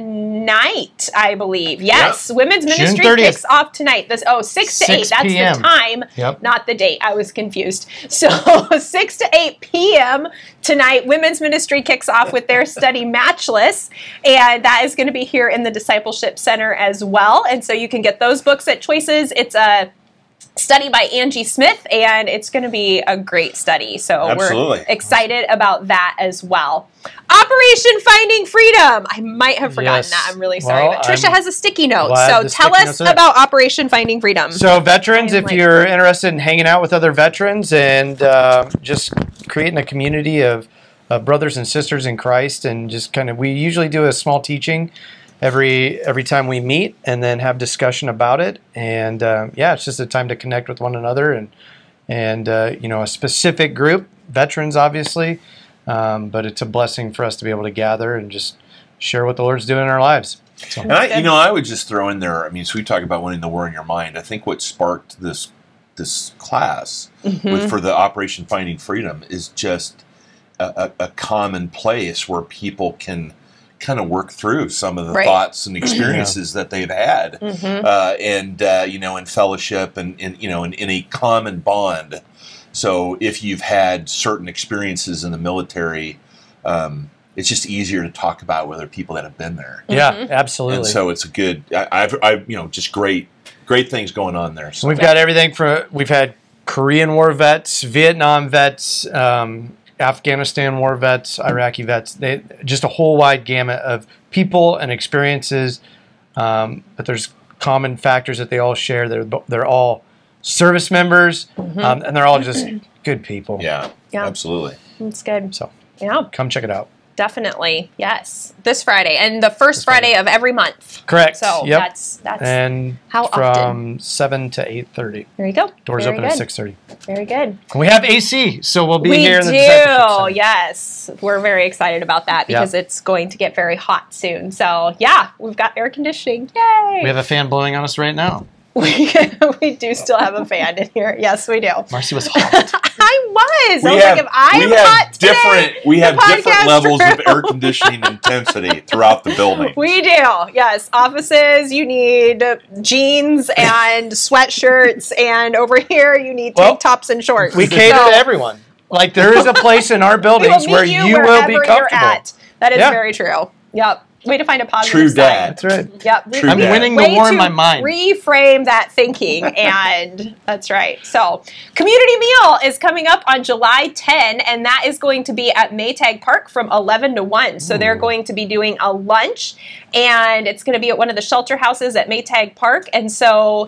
[SPEAKER 2] tonight, I believe. Yes, women's
[SPEAKER 1] June
[SPEAKER 2] ministry
[SPEAKER 1] thirtieth.
[SPEAKER 2] kicks off tonight. This oh six to eight.
[SPEAKER 1] six
[SPEAKER 2] That's
[SPEAKER 1] p.m.
[SPEAKER 2] the time,
[SPEAKER 1] Yep.
[SPEAKER 2] not the date. I was confused. So six to eight p.m. tonight, women's ministry kicks off with their study Matchless, and that is going to be here in the Discipleship Center as well. And so you can get those books at Choices. It's a study by Angie Smith, and it's going to be a great study. So
[SPEAKER 3] Absolutely.
[SPEAKER 2] we're excited about that as well. Operation Finding Freedom. I might have forgotten
[SPEAKER 1] Yes.
[SPEAKER 2] that. I'm really sorry.
[SPEAKER 1] Well,
[SPEAKER 2] but Trisha
[SPEAKER 1] I'm
[SPEAKER 2] has a sticky note.
[SPEAKER 1] glad
[SPEAKER 2] So
[SPEAKER 1] the
[SPEAKER 2] tell
[SPEAKER 1] sticky
[SPEAKER 2] us
[SPEAKER 1] note's in it.
[SPEAKER 2] about Operation Finding Freedom.
[SPEAKER 1] So, veterans,
[SPEAKER 2] I am
[SPEAKER 1] if
[SPEAKER 2] like-
[SPEAKER 1] you're interested in hanging out with other veterans and uh, just creating a community of, of brothers and sisters in Christ, and just kind of, we usually do a small teaching every every time we meet, and then have discussion about it. And uh, yeah, it's just a time to connect with one another, and and uh, you know, a specific group, veterans, obviously. Um, but it's a blessing for us to be able to gather and just share what the Lord's doing in our lives. So,
[SPEAKER 3] And I, you know, I would just throw in there. I mean, so we talk about winning the war in your mind. I think what sparked this this class with, for the Operation Finding Freedom is just a, a, a common place where people can kind of work through some of the
[SPEAKER 2] Right.
[SPEAKER 3] thoughts and experiences that they've had,
[SPEAKER 2] Mhm.
[SPEAKER 3] uh, and uh, you know, in fellowship and, and you know, in, in a common bond. So if you've had certain experiences in the military, um, it's just easier to talk about with other people that have been there.
[SPEAKER 1] yeah, absolutely.
[SPEAKER 3] And so it's a good, I, I've, I've, you know, just great, great things going on there. So
[SPEAKER 1] We've got everything from, we've had Korean War vets, Vietnam vets, um, Afghanistan war vets, Iraqi vets. They just a whole wide gamut of people and experiences. Um, but there's common factors that they all share. They're they're all service members, um, and they're all just good people.
[SPEAKER 3] yeah,
[SPEAKER 2] Yeah.
[SPEAKER 3] absolutely.
[SPEAKER 2] That's good.
[SPEAKER 1] So
[SPEAKER 2] Yeah,
[SPEAKER 1] come check it out.
[SPEAKER 2] definitely. Yes. This Friday, and the first Friday of every month.
[SPEAKER 1] Correct.
[SPEAKER 2] So
[SPEAKER 1] yep.
[SPEAKER 2] that's that's
[SPEAKER 1] and
[SPEAKER 2] how
[SPEAKER 1] from
[SPEAKER 2] often?
[SPEAKER 1] seven to eight thirty.
[SPEAKER 2] There you go.
[SPEAKER 1] Doors
[SPEAKER 2] Very
[SPEAKER 1] open
[SPEAKER 2] good.
[SPEAKER 1] at six thirty.
[SPEAKER 2] Very good.
[SPEAKER 1] We have A C, so we'll be
[SPEAKER 2] we
[SPEAKER 1] here in the
[SPEAKER 2] do.
[SPEAKER 1] discipleship center.
[SPEAKER 2] Yes, we're very excited about that because
[SPEAKER 1] Yeah.
[SPEAKER 2] it's going to get very hot soon. So yeah, we've got air conditioning. Yay!
[SPEAKER 1] We have a fan blowing on us right now.
[SPEAKER 2] we, we do still have a fan in here. Yes, we do.
[SPEAKER 1] Marcy was hot.
[SPEAKER 2] I was.
[SPEAKER 3] We
[SPEAKER 2] I was
[SPEAKER 3] have,
[SPEAKER 2] like, if I
[SPEAKER 3] we
[SPEAKER 2] am
[SPEAKER 3] have
[SPEAKER 2] hot today,
[SPEAKER 3] different, we
[SPEAKER 2] the
[SPEAKER 3] have different
[SPEAKER 2] podcast
[SPEAKER 3] levels of
[SPEAKER 2] room-
[SPEAKER 3] air conditioning intensity throughout the building.
[SPEAKER 2] We do, yes. Offices, you need jeans and sweatshirts, and over here you need tank
[SPEAKER 1] Well,
[SPEAKER 2] tops and shorts.
[SPEAKER 1] We cater
[SPEAKER 2] So,
[SPEAKER 1] to everyone. Like, there is a place in our
[SPEAKER 2] we will
[SPEAKER 1] buildings
[SPEAKER 2] meet
[SPEAKER 1] where
[SPEAKER 2] you,
[SPEAKER 1] you will
[SPEAKER 2] wherever
[SPEAKER 1] be
[SPEAKER 2] you're
[SPEAKER 1] comfortable.
[SPEAKER 2] at. That is
[SPEAKER 1] Yeah.
[SPEAKER 2] very true. Yep. Way to find a positive
[SPEAKER 3] True
[SPEAKER 2] side.
[SPEAKER 3] dad.
[SPEAKER 1] That's right.
[SPEAKER 2] Yep.
[SPEAKER 3] True
[SPEAKER 1] I'm
[SPEAKER 3] dad.
[SPEAKER 1] winning the
[SPEAKER 2] Way
[SPEAKER 1] war in
[SPEAKER 2] to
[SPEAKER 1] my mind.
[SPEAKER 2] reframe that thinking, and that's right. So, community meal is coming up on July tenth, and that is going to be at Maytag Park from eleven to one. So they're going to be doing a lunch, and it's going to be at one of the shelter houses at Maytag Park. And so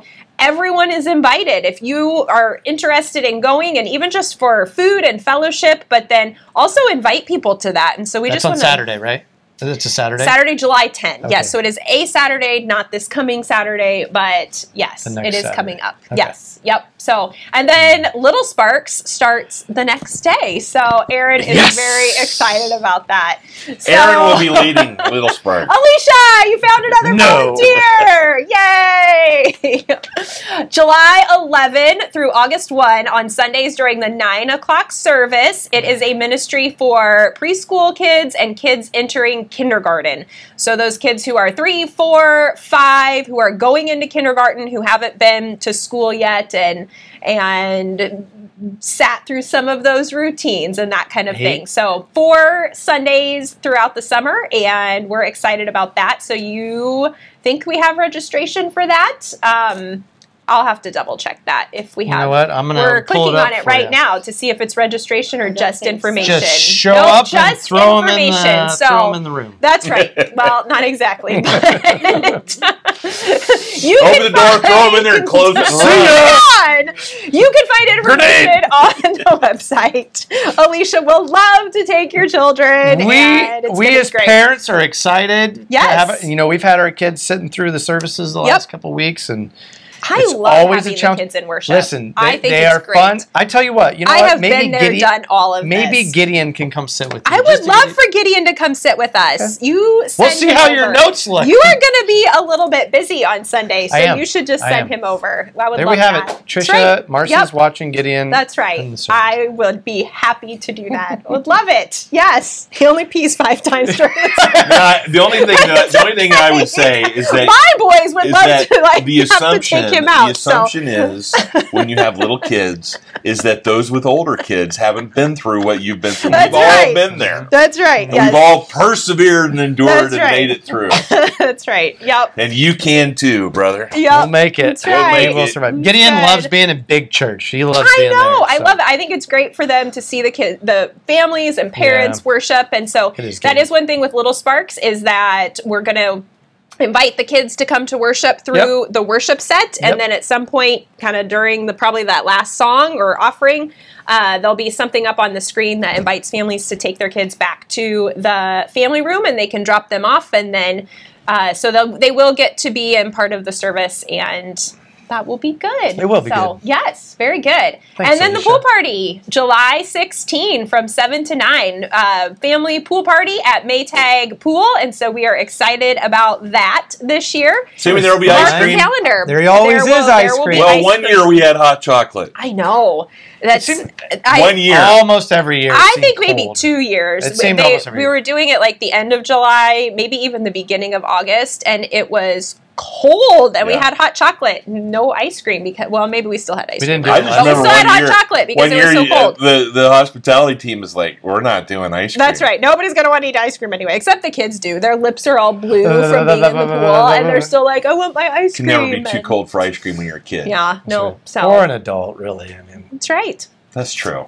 [SPEAKER 2] everyone is invited. If you are interested in going, and even just for food and fellowship, but then also invite people to that. And so we
[SPEAKER 1] That's
[SPEAKER 2] just
[SPEAKER 1] on
[SPEAKER 2] want
[SPEAKER 1] Saturday, right? It's a Saturday?
[SPEAKER 2] Saturday, July tenth.
[SPEAKER 1] Okay.
[SPEAKER 2] Yes, so it is a Saturday, not this coming Saturday, but yes,
[SPEAKER 1] The next
[SPEAKER 2] it is
[SPEAKER 1] Saturday.
[SPEAKER 2] coming up.
[SPEAKER 1] Okay.
[SPEAKER 2] Yes, yep. So, and then Little Sparks starts the next day. So Aaron is
[SPEAKER 3] Yes!
[SPEAKER 2] very excited about that. So,
[SPEAKER 3] Aaron will be leading Little Spark.
[SPEAKER 2] Alicia, you found another
[SPEAKER 1] No.
[SPEAKER 2] volunteer! Yay! July eleventh through August first on Sundays during the nine o'clock service. It is a ministry for preschool kids and kids entering kindergarten. So those kids who are three, four, five, who are going into kindergarten, who haven't been to school yet, and and sat through some of those routines and that kind of
[SPEAKER 1] Hey.
[SPEAKER 2] thing. So four Sundays throughout the summer, and we're excited about that. So you think we have registration for that? Um, I'll have to double check that if we
[SPEAKER 1] You
[SPEAKER 2] have.
[SPEAKER 1] know what? I'm gonna
[SPEAKER 2] We're
[SPEAKER 1] pull
[SPEAKER 2] clicking
[SPEAKER 1] it up
[SPEAKER 2] on it
[SPEAKER 1] for
[SPEAKER 2] right
[SPEAKER 1] you.
[SPEAKER 2] now to see if it's registration or just
[SPEAKER 4] think so.
[SPEAKER 2] information.
[SPEAKER 1] Just show
[SPEAKER 2] Nope,
[SPEAKER 1] up and
[SPEAKER 2] just
[SPEAKER 1] throw them in
[SPEAKER 2] information.
[SPEAKER 1] the,
[SPEAKER 2] So
[SPEAKER 1] throw 'em in the room.
[SPEAKER 2] that's right. Well, not exactly. But you
[SPEAKER 3] Open
[SPEAKER 2] can
[SPEAKER 3] the door,
[SPEAKER 2] find-
[SPEAKER 3] throw them in there, and close it.
[SPEAKER 1] See ya!
[SPEAKER 2] on. You can find information on the website. Alicia will love to take your children.
[SPEAKER 1] We
[SPEAKER 2] and it's
[SPEAKER 1] we
[SPEAKER 2] gonna be
[SPEAKER 1] as
[SPEAKER 2] great.
[SPEAKER 1] parents are excited. to
[SPEAKER 2] Yes.
[SPEAKER 1] have it. You know, we've had our kids sitting through the services the
[SPEAKER 2] Yep.
[SPEAKER 1] last couple of weeks, and
[SPEAKER 2] I
[SPEAKER 1] it's
[SPEAKER 2] love
[SPEAKER 1] always a
[SPEAKER 2] having
[SPEAKER 1] challenge.
[SPEAKER 2] the kids in worship.
[SPEAKER 1] Listen, they,
[SPEAKER 2] I think
[SPEAKER 1] they
[SPEAKER 2] it's
[SPEAKER 1] are
[SPEAKER 2] great.
[SPEAKER 1] fun. I tell you what, you know
[SPEAKER 2] I
[SPEAKER 1] what?
[SPEAKER 2] have
[SPEAKER 1] Maybe
[SPEAKER 2] been there,
[SPEAKER 1] Gideon,
[SPEAKER 2] done all of
[SPEAKER 1] maybe
[SPEAKER 2] this.
[SPEAKER 1] Gideon can come sit with you.
[SPEAKER 2] I would
[SPEAKER 1] just to
[SPEAKER 2] love
[SPEAKER 1] get-
[SPEAKER 2] for Gideon to come sit with us.
[SPEAKER 1] Okay.
[SPEAKER 2] You
[SPEAKER 1] We'll
[SPEAKER 2] send
[SPEAKER 1] see
[SPEAKER 2] him
[SPEAKER 1] how
[SPEAKER 2] over.
[SPEAKER 1] your notes look.
[SPEAKER 2] You are going to be a little bit busy on Sunday, so
[SPEAKER 1] I am.
[SPEAKER 2] you should just
[SPEAKER 1] I
[SPEAKER 2] send
[SPEAKER 1] am.
[SPEAKER 2] him over. I would
[SPEAKER 1] There
[SPEAKER 2] love
[SPEAKER 1] we have
[SPEAKER 2] that.
[SPEAKER 1] it.
[SPEAKER 2] That's
[SPEAKER 1] Trisha,
[SPEAKER 2] right.
[SPEAKER 1] Marcy's
[SPEAKER 2] Yep.
[SPEAKER 1] watching Gideon.
[SPEAKER 2] That's
[SPEAKER 1] in
[SPEAKER 2] right.
[SPEAKER 1] the service.
[SPEAKER 2] I would be happy to do that. Would love it. Yes. He only pees five times during the service.
[SPEAKER 3] No, I- the only thing that, the only thing I would say is that
[SPEAKER 2] My boys would
[SPEAKER 3] is
[SPEAKER 2] love
[SPEAKER 3] that
[SPEAKER 2] to like
[SPEAKER 3] the
[SPEAKER 2] have to
[SPEAKER 3] assumption
[SPEAKER 2] take him out.
[SPEAKER 3] the assumption is when you have little kids is that those with older kids haven't been through what you've been through.
[SPEAKER 2] That's
[SPEAKER 3] We've all
[SPEAKER 2] right.
[SPEAKER 3] been there.
[SPEAKER 2] so that's right.
[SPEAKER 3] And
[SPEAKER 2] Yes.
[SPEAKER 3] We've all persevered and endured
[SPEAKER 2] That's
[SPEAKER 3] and
[SPEAKER 2] right.
[SPEAKER 3] made it through.
[SPEAKER 2] That's right. Yep.
[SPEAKER 3] And you can too, brother.
[SPEAKER 2] Yep.
[SPEAKER 1] We'll make it.
[SPEAKER 2] That's right.
[SPEAKER 1] We will survive.
[SPEAKER 2] That's
[SPEAKER 1] Gideon
[SPEAKER 2] good.
[SPEAKER 1] loves being in big church. He loves
[SPEAKER 2] I
[SPEAKER 1] being
[SPEAKER 2] know.
[SPEAKER 1] there.
[SPEAKER 2] I
[SPEAKER 1] so.
[SPEAKER 2] love it. I think it's great for them to see the kid, the families and parents
[SPEAKER 1] Yeah.
[SPEAKER 2] worship, and so
[SPEAKER 1] It is
[SPEAKER 2] that
[SPEAKER 1] good.
[SPEAKER 2] is one thing with Little Sparks is that we're going to invite the kids to come to worship through the worship set, and
[SPEAKER 1] Yep.
[SPEAKER 2] then at some point, kind of during the probably that last song or offering, uh, there'll be something up on the screen that invites families to take their kids back to the family room, and they can drop them off, and then uh, so they'll they will get to be in part of the service, and that will be good.
[SPEAKER 1] It will be
[SPEAKER 2] so,
[SPEAKER 1] good.
[SPEAKER 2] Yes, very good.
[SPEAKER 1] Thanks,
[SPEAKER 2] and then the
[SPEAKER 1] Alicia.
[SPEAKER 2] pool party, July sixteenth from seven to nine. Uh, family pool party at Maytag Pool. And so we are excited about that this year.
[SPEAKER 3] Assuming there will be
[SPEAKER 2] Mark
[SPEAKER 3] ice
[SPEAKER 2] your
[SPEAKER 3] cream.
[SPEAKER 2] calendar.
[SPEAKER 1] There always
[SPEAKER 2] will-
[SPEAKER 1] is ice
[SPEAKER 2] there will be
[SPEAKER 1] cream.
[SPEAKER 3] Well,
[SPEAKER 2] ice
[SPEAKER 3] one
[SPEAKER 2] cream.
[SPEAKER 3] year we had hot chocolate.
[SPEAKER 2] I know. That's
[SPEAKER 1] It seemed-
[SPEAKER 2] I,
[SPEAKER 3] One year.
[SPEAKER 1] Almost every year. it
[SPEAKER 2] I
[SPEAKER 1] seemed
[SPEAKER 2] think maybe
[SPEAKER 1] cold.
[SPEAKER 2] two years.
[SPEAKER 1] It seemed
[SPEAKER 2] They-
[SPEAKER 1] almost every
[SPEAKER 2] we
[SPEAKER 1] year.
[SPEAKER 2] were doing it like the end of July, maybe even the beginning of August, and it was cold, and we
[SPEAKER 3] Yeah.
[SPEAKER 2] had hot chocolate, no ice cream because well, maybe we still had ice
[SPEAKER 1] We
[SPEAKER 2] cream.
[SPEAKER 1] didn't do
[SPEAKER 3] I
[SPEAKER 1] it
[SPEAKER 3] just
[SPEAKER 1] last
[SPEAKER 2] But we
[SPEAKER 3] remember
[SPEAKER 2] still had
[SPEAKER 3] one
[SPEAKER 2] hot
[SPEAKER 3] year-
[SPEAKER 2] chocolate because
[SPEAKER 3] One
[SPEAKER 2] it
[SPEAKER 3] year,
[SPEAKER 2] was so
[SPEAKER 3] you- uh,
[SPEAKER 2] cold.
[SPEAKER 3] the the hospitality team was like, "We're not doing ice cream."
[SPEAKER 2] That's right. Nobody's going to want to eat ice cream anyway, except the kids do. Their lips are all blue from being in the pool, and they're still like, I want my ice
[SPEAKER 3] It can
[SPEAKER 2] cream.
[SPEAKER 3] never be too
[SPEAKER 2] And-
[SPEAKER 3] cold for ice cream when you're a kid.
[SPEAKER 2] Yeah, no.
[SPEAKER 1] Right.
[SPEAKER 2] So
[SPEAKER 1] Or an adult, really. I mean,
[SPEAKER 2] that's right.
[SPEAKER 3] That's true.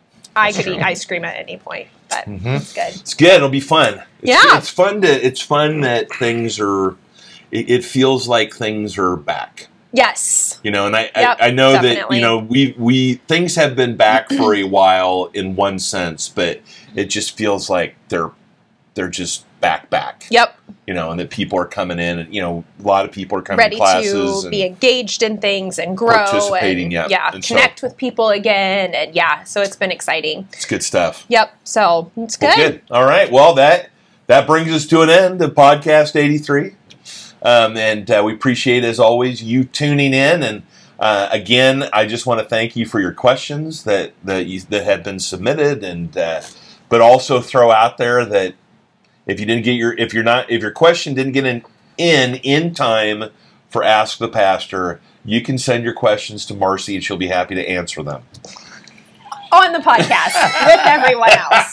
[SPEAKER 2] I could
[SPEAKER 3] True.
[SPEAKER 2] eat ice cream at any point, but
[SPEAKER 1] Mhm.
[SPEAKER 2] it's good.
[SPEAKER 3] It's good. It'll be fun. It's,
[SPEAKER 2] Yeah.
[SPEAKER 3] it's fun to. It's fun that things are. It, it feels like things are back.
[SPEAKER 2] Yes.
[SPEAKER 3] You know, and I,
[SPEAKER 2] Yep,
[SPEAKER 3] I, I know that
[SPEAKER 2] definitely.
[SPEAKER 3] you know we we things have been back for a while in one sense, but it just feels like they're they're just back back.
[SPEAKER 2] Yep.
[SPEAKER 3] You know, and that people are coming in, and you know, a lot of people are coming
[SPEAKER 2] Ready
[SPEAKER 3] to classes
[SPEAKER 2] to
[SPEAKER 3] and
[SPEAKER 2] be engaged in things and grow
[SPEAKER 3] participating,
[SPEAKER 2] and
[SPEAKER 3] yeah,
[SPEAKER 2] yeah,
[SPEAKER 3] and so-
[SPEAKER 2] connect with people again, and yeah, so it's been exciting.
[SPEAKER 3] it's good stuff.
[SPEAKER 2] Yep. So it's good.
[SPEAKER 3] Well, good. All right. Well, that that brings us to an end of podcast eighty-three. Um, and uh, we appreciate, as always, you tuning in. And uh, again, I just want to thank you for your questions that that, you, that have been submitted, and uh, but also throw out there that if you didn't get your if you're not if your question didn't get in in in time for Ask the Pastor, you can send your questions to Marcy, and she'll be happy to answer them.
[SPEAKER 2] On the podcast with everyone else.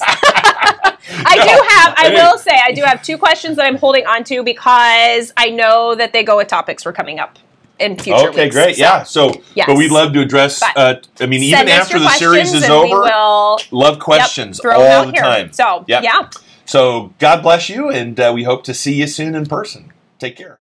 [SPEAKER 2] I
[SPEAKER 3] No,
[SPEAKER 2] do have, I
[SPEAKER 3] I mean-
[SPEAKER 2] will say, I do have two questions that I'm holding on to because I know that they go with topics we're coming up in future
[SPEAKER 3] Okay,
[SPEAKER 2] weeks.
[SPEAKER 3] great.
[SPEAKER 2] So
[SPEAKER 3] yeah. So,
[SPEAKER 2] yes.
[SPEAKER 3] but we'd love to address.
[SPEAKER 2] But
[SPEAKER 3] Uh, I mean, even
[SPEAKER 2] send us
[SPEAKER 3] after
[SPEAKER 2] your
[SPEAKER 3] the series
[SPEAKER 2] questions
[SPEAKER 3] is
[SPEAKER 2] and we
[SPEAKER 3] over,
[SPEAKER 2] will,
[SPEAKER 3] love questions
[SPEAKER 2] yep, throw them
[SPEAKER 3] all
[SPEAKER 2] out
[SPEAKER 3] the
[SPEAKER 2] here.
[SPEAKER 3] time.
[SPEAKER 2] So,
[SPEAKER 3] Yep.
[SPEAKER 2] yeah.
[SPEAKER 3] So, God bless you, and uh, we hope to see you soon in person. Take care.